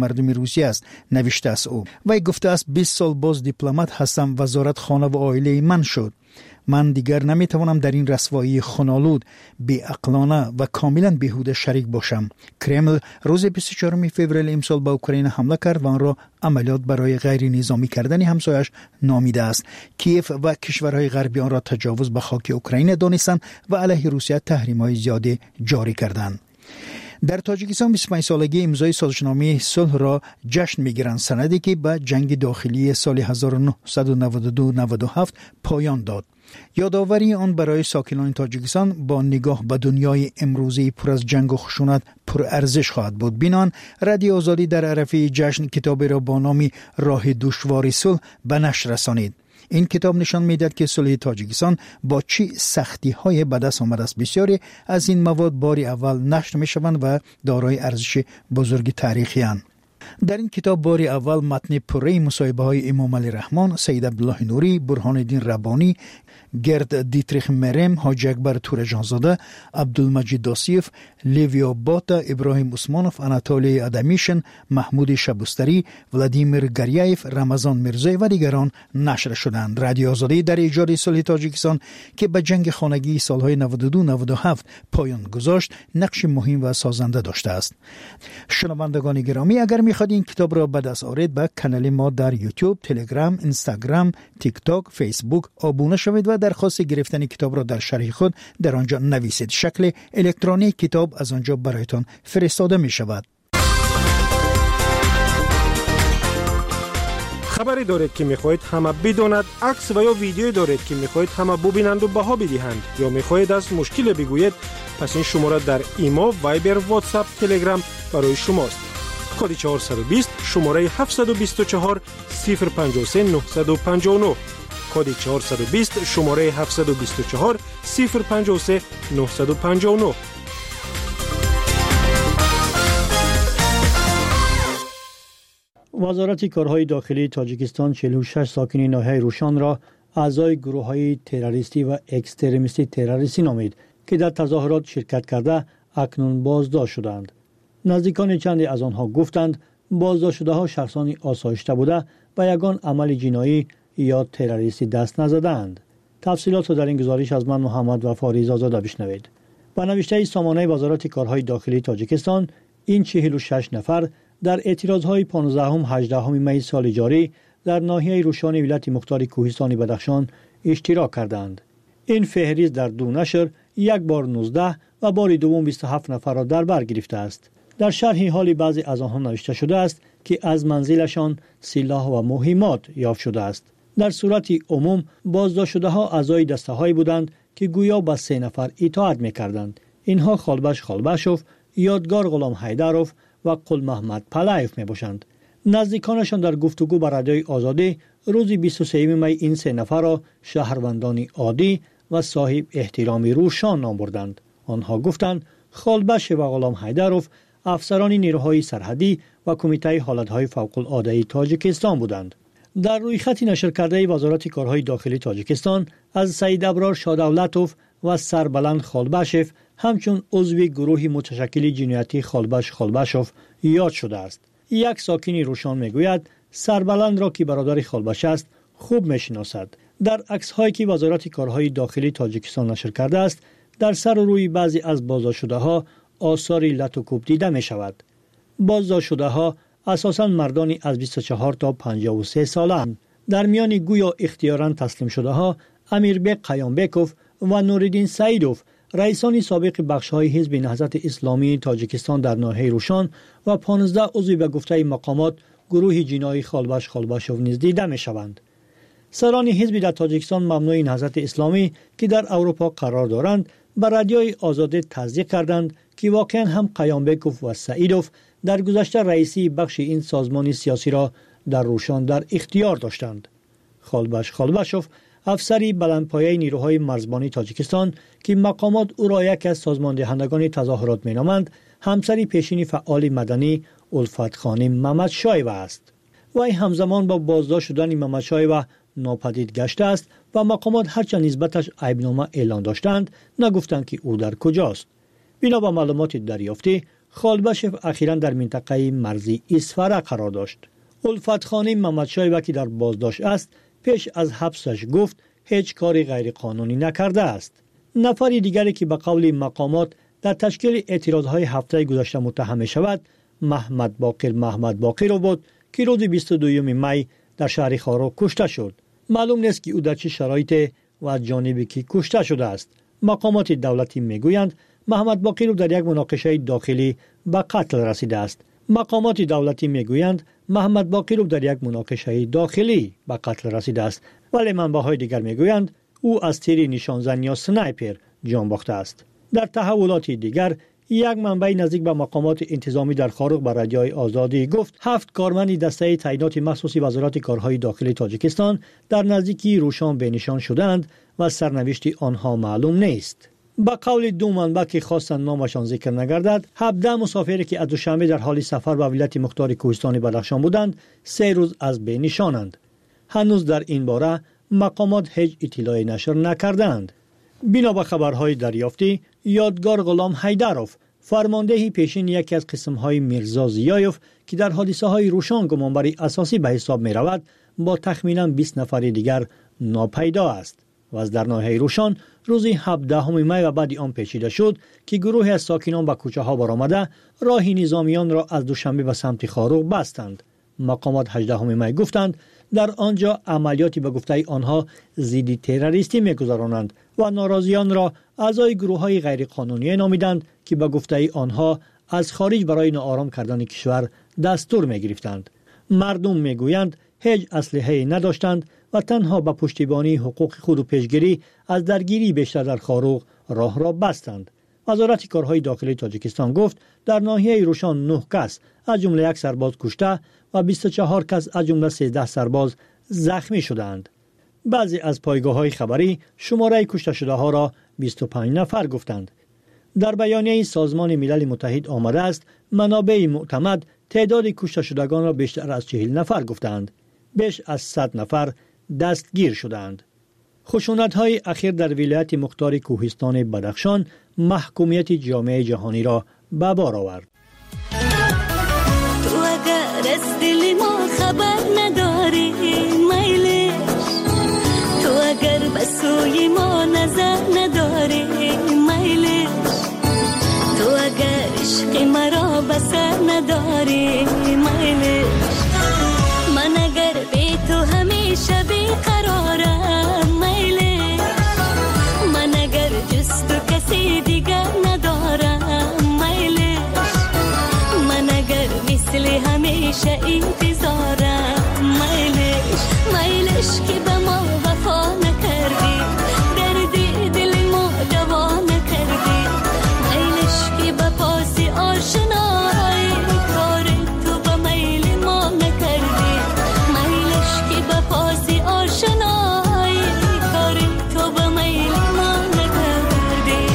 روسیه است، نوشته است او. وی گفته است بیست سال باز دیپلمات هستم، وزارت خانه و عائله من شد. من دیگر نمیتوانم در این رسوایی خونالود، بی‌عقلانه و کاملا بیهوده شریک باشم. کرمل روز بیست و چهارم فوریه امسال به اوکراین حمله کرد و آن را عملیات برای غیر نظامی کردن همسایش نامیده است. کیف و کشورهای غربی آن را تجاوز به خاک اوکراین دانستند و علیه روسیه تحریم‌های زیادی جاری کردند. در تاجیکستان بیست و پنج سالگی امضای سازشنامه صلح را جشن می‌گیرند، سندی که به جنگ داخلی سال هزار و نهصد و نود و دو نود و هفت پایان داد. یادآوری آن برای ساکنان تاجیکستان با نگاه به دنیای امروزی پر از جنگ و خشونت پر ارزش خواهد بود. بینان رادیو آزادی در عرفه جشن کتابی را با نام راه دشوار صلح به نشر رسانید. این کتاب نشان می‌دهد که صلح تاجیکستان با چه سختی‌های به دست آمده است. بسیاری از این مواد بار اول نشر می‌شوند و دارای ارزش بزرگ تاریخی اند. در این کتاب بار اول متن پره مصاحبه های امام علی رحمان، سید عبدالله نوری، برهان الدین ربانی، گرد دیتریخ مرم، حاجی اکبر تورجانزاده، عبدالمجید داسیف، لیویا باتا، ابراهیم عثمانوف، اناتولی ادمیشن، محمود شبستری، ولادیمیر گریایف، رمضان میرزایی و دیگران نشر شدند. رادیو آزادی در ایجاد صلح تاجیکستان که به جنگ خانگی سالهای نود و دو نود و هفت پایان گذاشت نقش مهم و سازنده داشته است. شنوندگان گرامی، اگر می‌خواهید این کتاب را به دست آورید به کانال ما در یوتیوب، تلگرام، اینستاگرام، تیک تاک، فیسبوک ابونه شوید و درخواست گرفتن کتاب را در شرح خود در آنجا نویسید. شکل الکترونیک کتاب از آنجا برایتان فرستاده می شود. خبری دارید که میخواهید همه بداند، عکس و یا ویدیویی دارید که میخواهید همه ببینند و بها بدهند، یا میخواهید از مشکل بگویید، پس این شماره در ایما، وایبر، واتساپ، تلگرام برای شماست. کد چهارصد و بیست شماره هفتصد و بیست و چهار صفر پنجاه و سه نهصد و پنجاه و نه. کد چهارصد و بیست شماره هفتصد و بیست و چهار صفر پنجاه و سه نهصد و پنجاه و نه. وزارت کارهای داخلی تاجیکستان چهل و شش ساکنین ناحیه روشان را اعضای گروه‌های تروریستی و اکستریمیستی تروریستی نامید که در تظاهرات شرکت کرده اکنون بازداشت شدند. نزدیکان چندی از آنها گفتند بازداشت شده ها شخصانی آسایشته بوده و یگان عمل جنایی یا تروریستی دست نزدند. تفصیلات را در این گزارش از من محمد وفا ریزازاده بشنوید. با نوشته سامانه وزارت کارهای داخلی تاجیکستان، این چهل و شش نفر در اعتراضهای پانزدهم هجدهم می سال جاری در ناحیه روشان ولایت مختار کوهستان بدخشان اشتراک کردند. این فهرست در دو نشر یک بار نوزده و بار دوم بیست و هفت نفر را در بر گرفته است. در شرح حال بعضی از آنها نوشته شده است که از منزلشان سلاح و مهمات یافت شده است. در صورت عموم بازداشت شده ها اعضای دسته هایی بودند که گویا به سه نفر اطاعت می‌کردند. اینها خالبش خالبشوف، یادگار غلام حیدروف و قل محمد پلایف میباشند. نزدیکانشان در گفتگو با رادیوی آزادی روز بیست و سوم می این سه نفر را شهروندانی عادی و صاحب احترامی روشان نام بردند. آنها گفتند خالبش و غلام حیدروف افسران نیروهای سرحدی و کمیته حالتهای فوق العاده تاجیکستان بودند. در روی خط نشر کرده وزارت کارهای داخلی تاجیکستان از سید ابرار شادولتوف و سربلند خالبشف همچون عضو گروه متشکل جنایتی خالبش خالبشوف یاد شده است. یک ساکنی روشان میگوید سربلند را که برادر خالبش است خوب میشناسد. در عکس هایی که وزارت کارهای داخلی تاجیکستان نشر کرده است، در سر و روی بعضی از بازداشت شده ها آثار لط و کوب دیده می شود. بازداشت شده ها اساساً مردانی از بیست و چهار تا پنجاه و سه ساله اند. در میان گویا اختیاراً تسلیم شده ها امیربک قیامبکوف و نوردین سعیدوف، رئیسان سابق بخش‌های حزب نهضت اسلامی تاجیکستان در ناحیه روشان و پانزده عضو به گفته مقامات گروه جنایی خالبش خالبشوف نیز دیده می‌شوند. سران حزب در تاجیکستان ممنوع نهضت اسلامی که در اروپا قرار دارند به رادیوی آزادی تصدیق کردند که واقعا هم قیامبکوف و سعیدوف در گذشته رئیسی بخش این سازمان سیاسی را در روشان در اختیار داشتند. خالبش خالبشوف افسری بلندپایه نیروهای مرزبانی تاجیکستان که مقامات او را یک از سازمان دهندگان تظاهرات مینامند، همسری پیشین فعال مدنی الفت خانم محمد شایوه است. وی همزمان با بازداشت شدن محمد شایوه ناپدید گشته است و مقامات هرچند نسبتش عیبنامه اعلان داشتند نگفتند که او در کجاست. بنا به معلومات دریافتی، خالبشف اخیراً در منطقه مرزی اسفره قرار داشت. الفت خانی محمدشاه که در بازداشت است پیش از حبسش گفت هیچ کاری غیر قانونی نکرده است. نفر دیگری که به قول مقامات در تشکیل اعتراضهای هفته گذشته متهم می شود محمد باقر محمد باقر بود که روز بیست و دوم می در شهر خارو کشته شد. معلوم نیست که او در چه شرایط و از جانبی که کشته شده است. مقامات دولتی میگویند محمد باقر در یک مناقشه داخلی به قتل رسیده است. مقامات دولتی میگویند محمد باقر در یک مناقشه داخلی به قتل رسیده است، ولی منبع‌های دیگر میگویند او از تیر نشانزن یا سنایپر جان باخته است. در تحولات دیگر یک منبع نزدیک به مقامات انتظامی در خارق به رادیوی آزادی گفت هفت کارمند دسته تعیینات مخصوصی وزارت کارهای داخلی تاجیکستان در نزدیکی روشان بنشان شدند و سرنوشت آنها معلوم نیست. با قول دو منبع که خواستند نامشان ذکر نگردد، هفده مسافری که از دوشنبه در حال سفر به ولایت مختار کوهستان بدخشان بودند سه روز از بین نشانند. هنوز در این باره مقامات هیچ اطلاعی نشر نکردند. بنا به خبرهای دریافتی، یادگار غلام حیدروف فرمانده پیشین یکی از قسم‌های میرزا زیایوف که در حادثه‌های روشان گمانبر اساسی به حساب می‌رود با تخمیناً بیست نفر دیگر ناپیدا است و از در ناحیه روشان روز هفدهم می و بعد آن پیچیده شد که گروهی از ساکنان به کوچه‌ها برآمده راه نظامیان را از دوشنبه به سمت خاروق بستند. مقامات هجدهم می گفتند در آنجا عملیاتی به گفته آنها ضد تروریستی می‌گذرانند و ناراضیان را اعضای گروه‌های غیرقانونی نامیدند که به گفته آنها از خارج برای ناآرام کردن کشور دستور می‌گرفتند. مردم می‌گویند هیچ اسلحه‌ای نداشتند و تنها به پشتیبانی حقوق خود و پیشگیری از درگیری بیشتر در خاروق راه را بستند. وزارت کارهای داخلی تاجیکستان گفت در ناحیه روشان نه کس از جمله یک سرباز کشته و بیست و چهار کس از جمله سیزده سرباز زخمی شدند. بعضی از پایگاه‌های خبری شماره کشته شده ها را بیست و پنج نفر گفتند. در بیانیه سازمان ملل متحد آمده است منابع معتمد تعداد کشته شدگان را بیشتر از چهل نفر گفتند. بیش از صد نفر دستگیر شدند. خشونت‌های اخیر در ولایت مختار کوهستان بدخشان محکومیت جامعه جهانی را به بار آورد. تو اگر از دل ما خبر نداری میلش، تو اگر به سوی ما نظر نداری میلش، تو اگر عشق مرا بسر نداری میلش، من اگر بی تو همیشه بیقرارم میلش، من اگر جز تو کسی دیگر ندارم میلش، من اگر مثل همیشه انتظارم میلش، میلش که به ما وفا نکردی دردی دل ما دوا نکردی، میلش که به پاس آشنایی کار تو به میل ما نکردی، میلش که به پاس آشنایی کار تو به میل ما نکردی.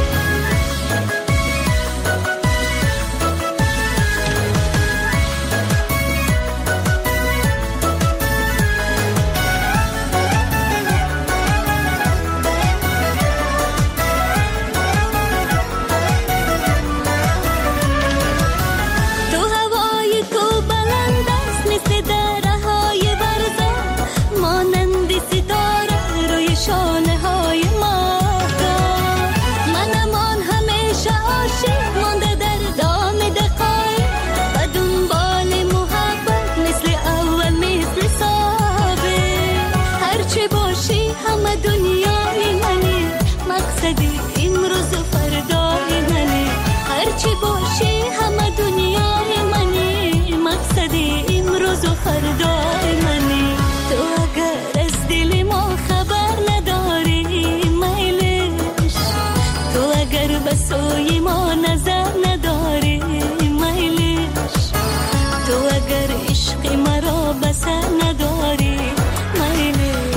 تو هوای تو بلند است مثل درهای برزه، مانند ستاره روی شانه های ماهتاب، منم آن همیشه عاشق مانده در دام دقایق و دنبال محبت مثل اول مثل سابق، هرچه باشی همه دنیای منی، مقصدی امروز و فردای منی، هرچه باشی همه دنیای منی، مقصدی امروز و فردای منی، تو اگر از دل ما خبر نداری میلش، تو اگر به سوی ما نظر نداری میلش، تو اگر عشق مرا بسر نداری میلش.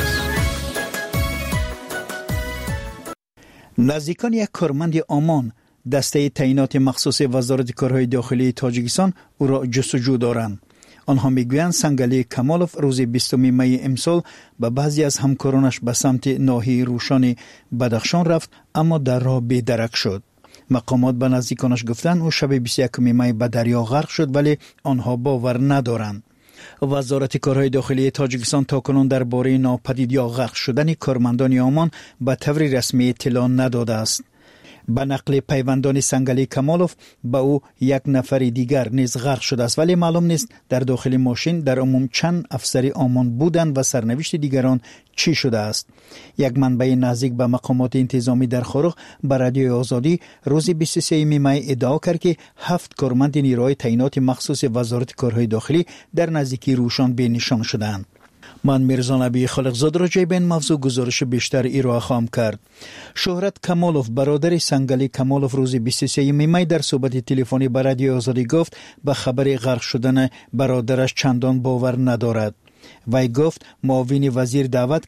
نزدیکان یک کارمند آمان دسته تعیینات مخصوص وزارت کارهای داخلی تاجیکستان او را جستجو دارند. آنها میگویند سنگلی کمالوف روز بیستم می امسال به بعضی از همکارانش به سمت ناحیه روشان بدخشان رفت اما در راه بی‌درک شد. مقامات به نزدیکانش گفتند او شب بیست و یکم می به دریا غرق شد، ولی آنها باور ندارند. وزارت کارهای داخلی تاجیکستان تاکنون درباره ناپدید یا غرق شدن کارمندان آمان به طور رسمی اطلاع نداده است. به نقل پیوندان سنگلی کمالوف به او یک نفر دیگر نیز غرق شده است، ولی معلوم نیست در داخل ماشین در عموم چند افسری آمان بودند و سرنوشت دیگران چی شده است. یک منبع نزدیک به مقامات انتظامی در خارق به رادیوی آزادی روز بیست و سه می ادعا کرد که هفت کارمند نیروی تعینات مخصوص وزارت کارهای داخلی در نزدیکی روشان به نشان شدند. من میرزا نبی خالقزاد راجع به این موضوع گزارش بیشتر ارائه خواهم کرد. شهرت کمالوف برادر سنگلی کمالوف روز بیست و سه می در صحبت تلفنی با رادیوی آزادی گفت به خبر غرق شدن برادرش چندان باور ندارد. وی گفت معاون وزیر دعوت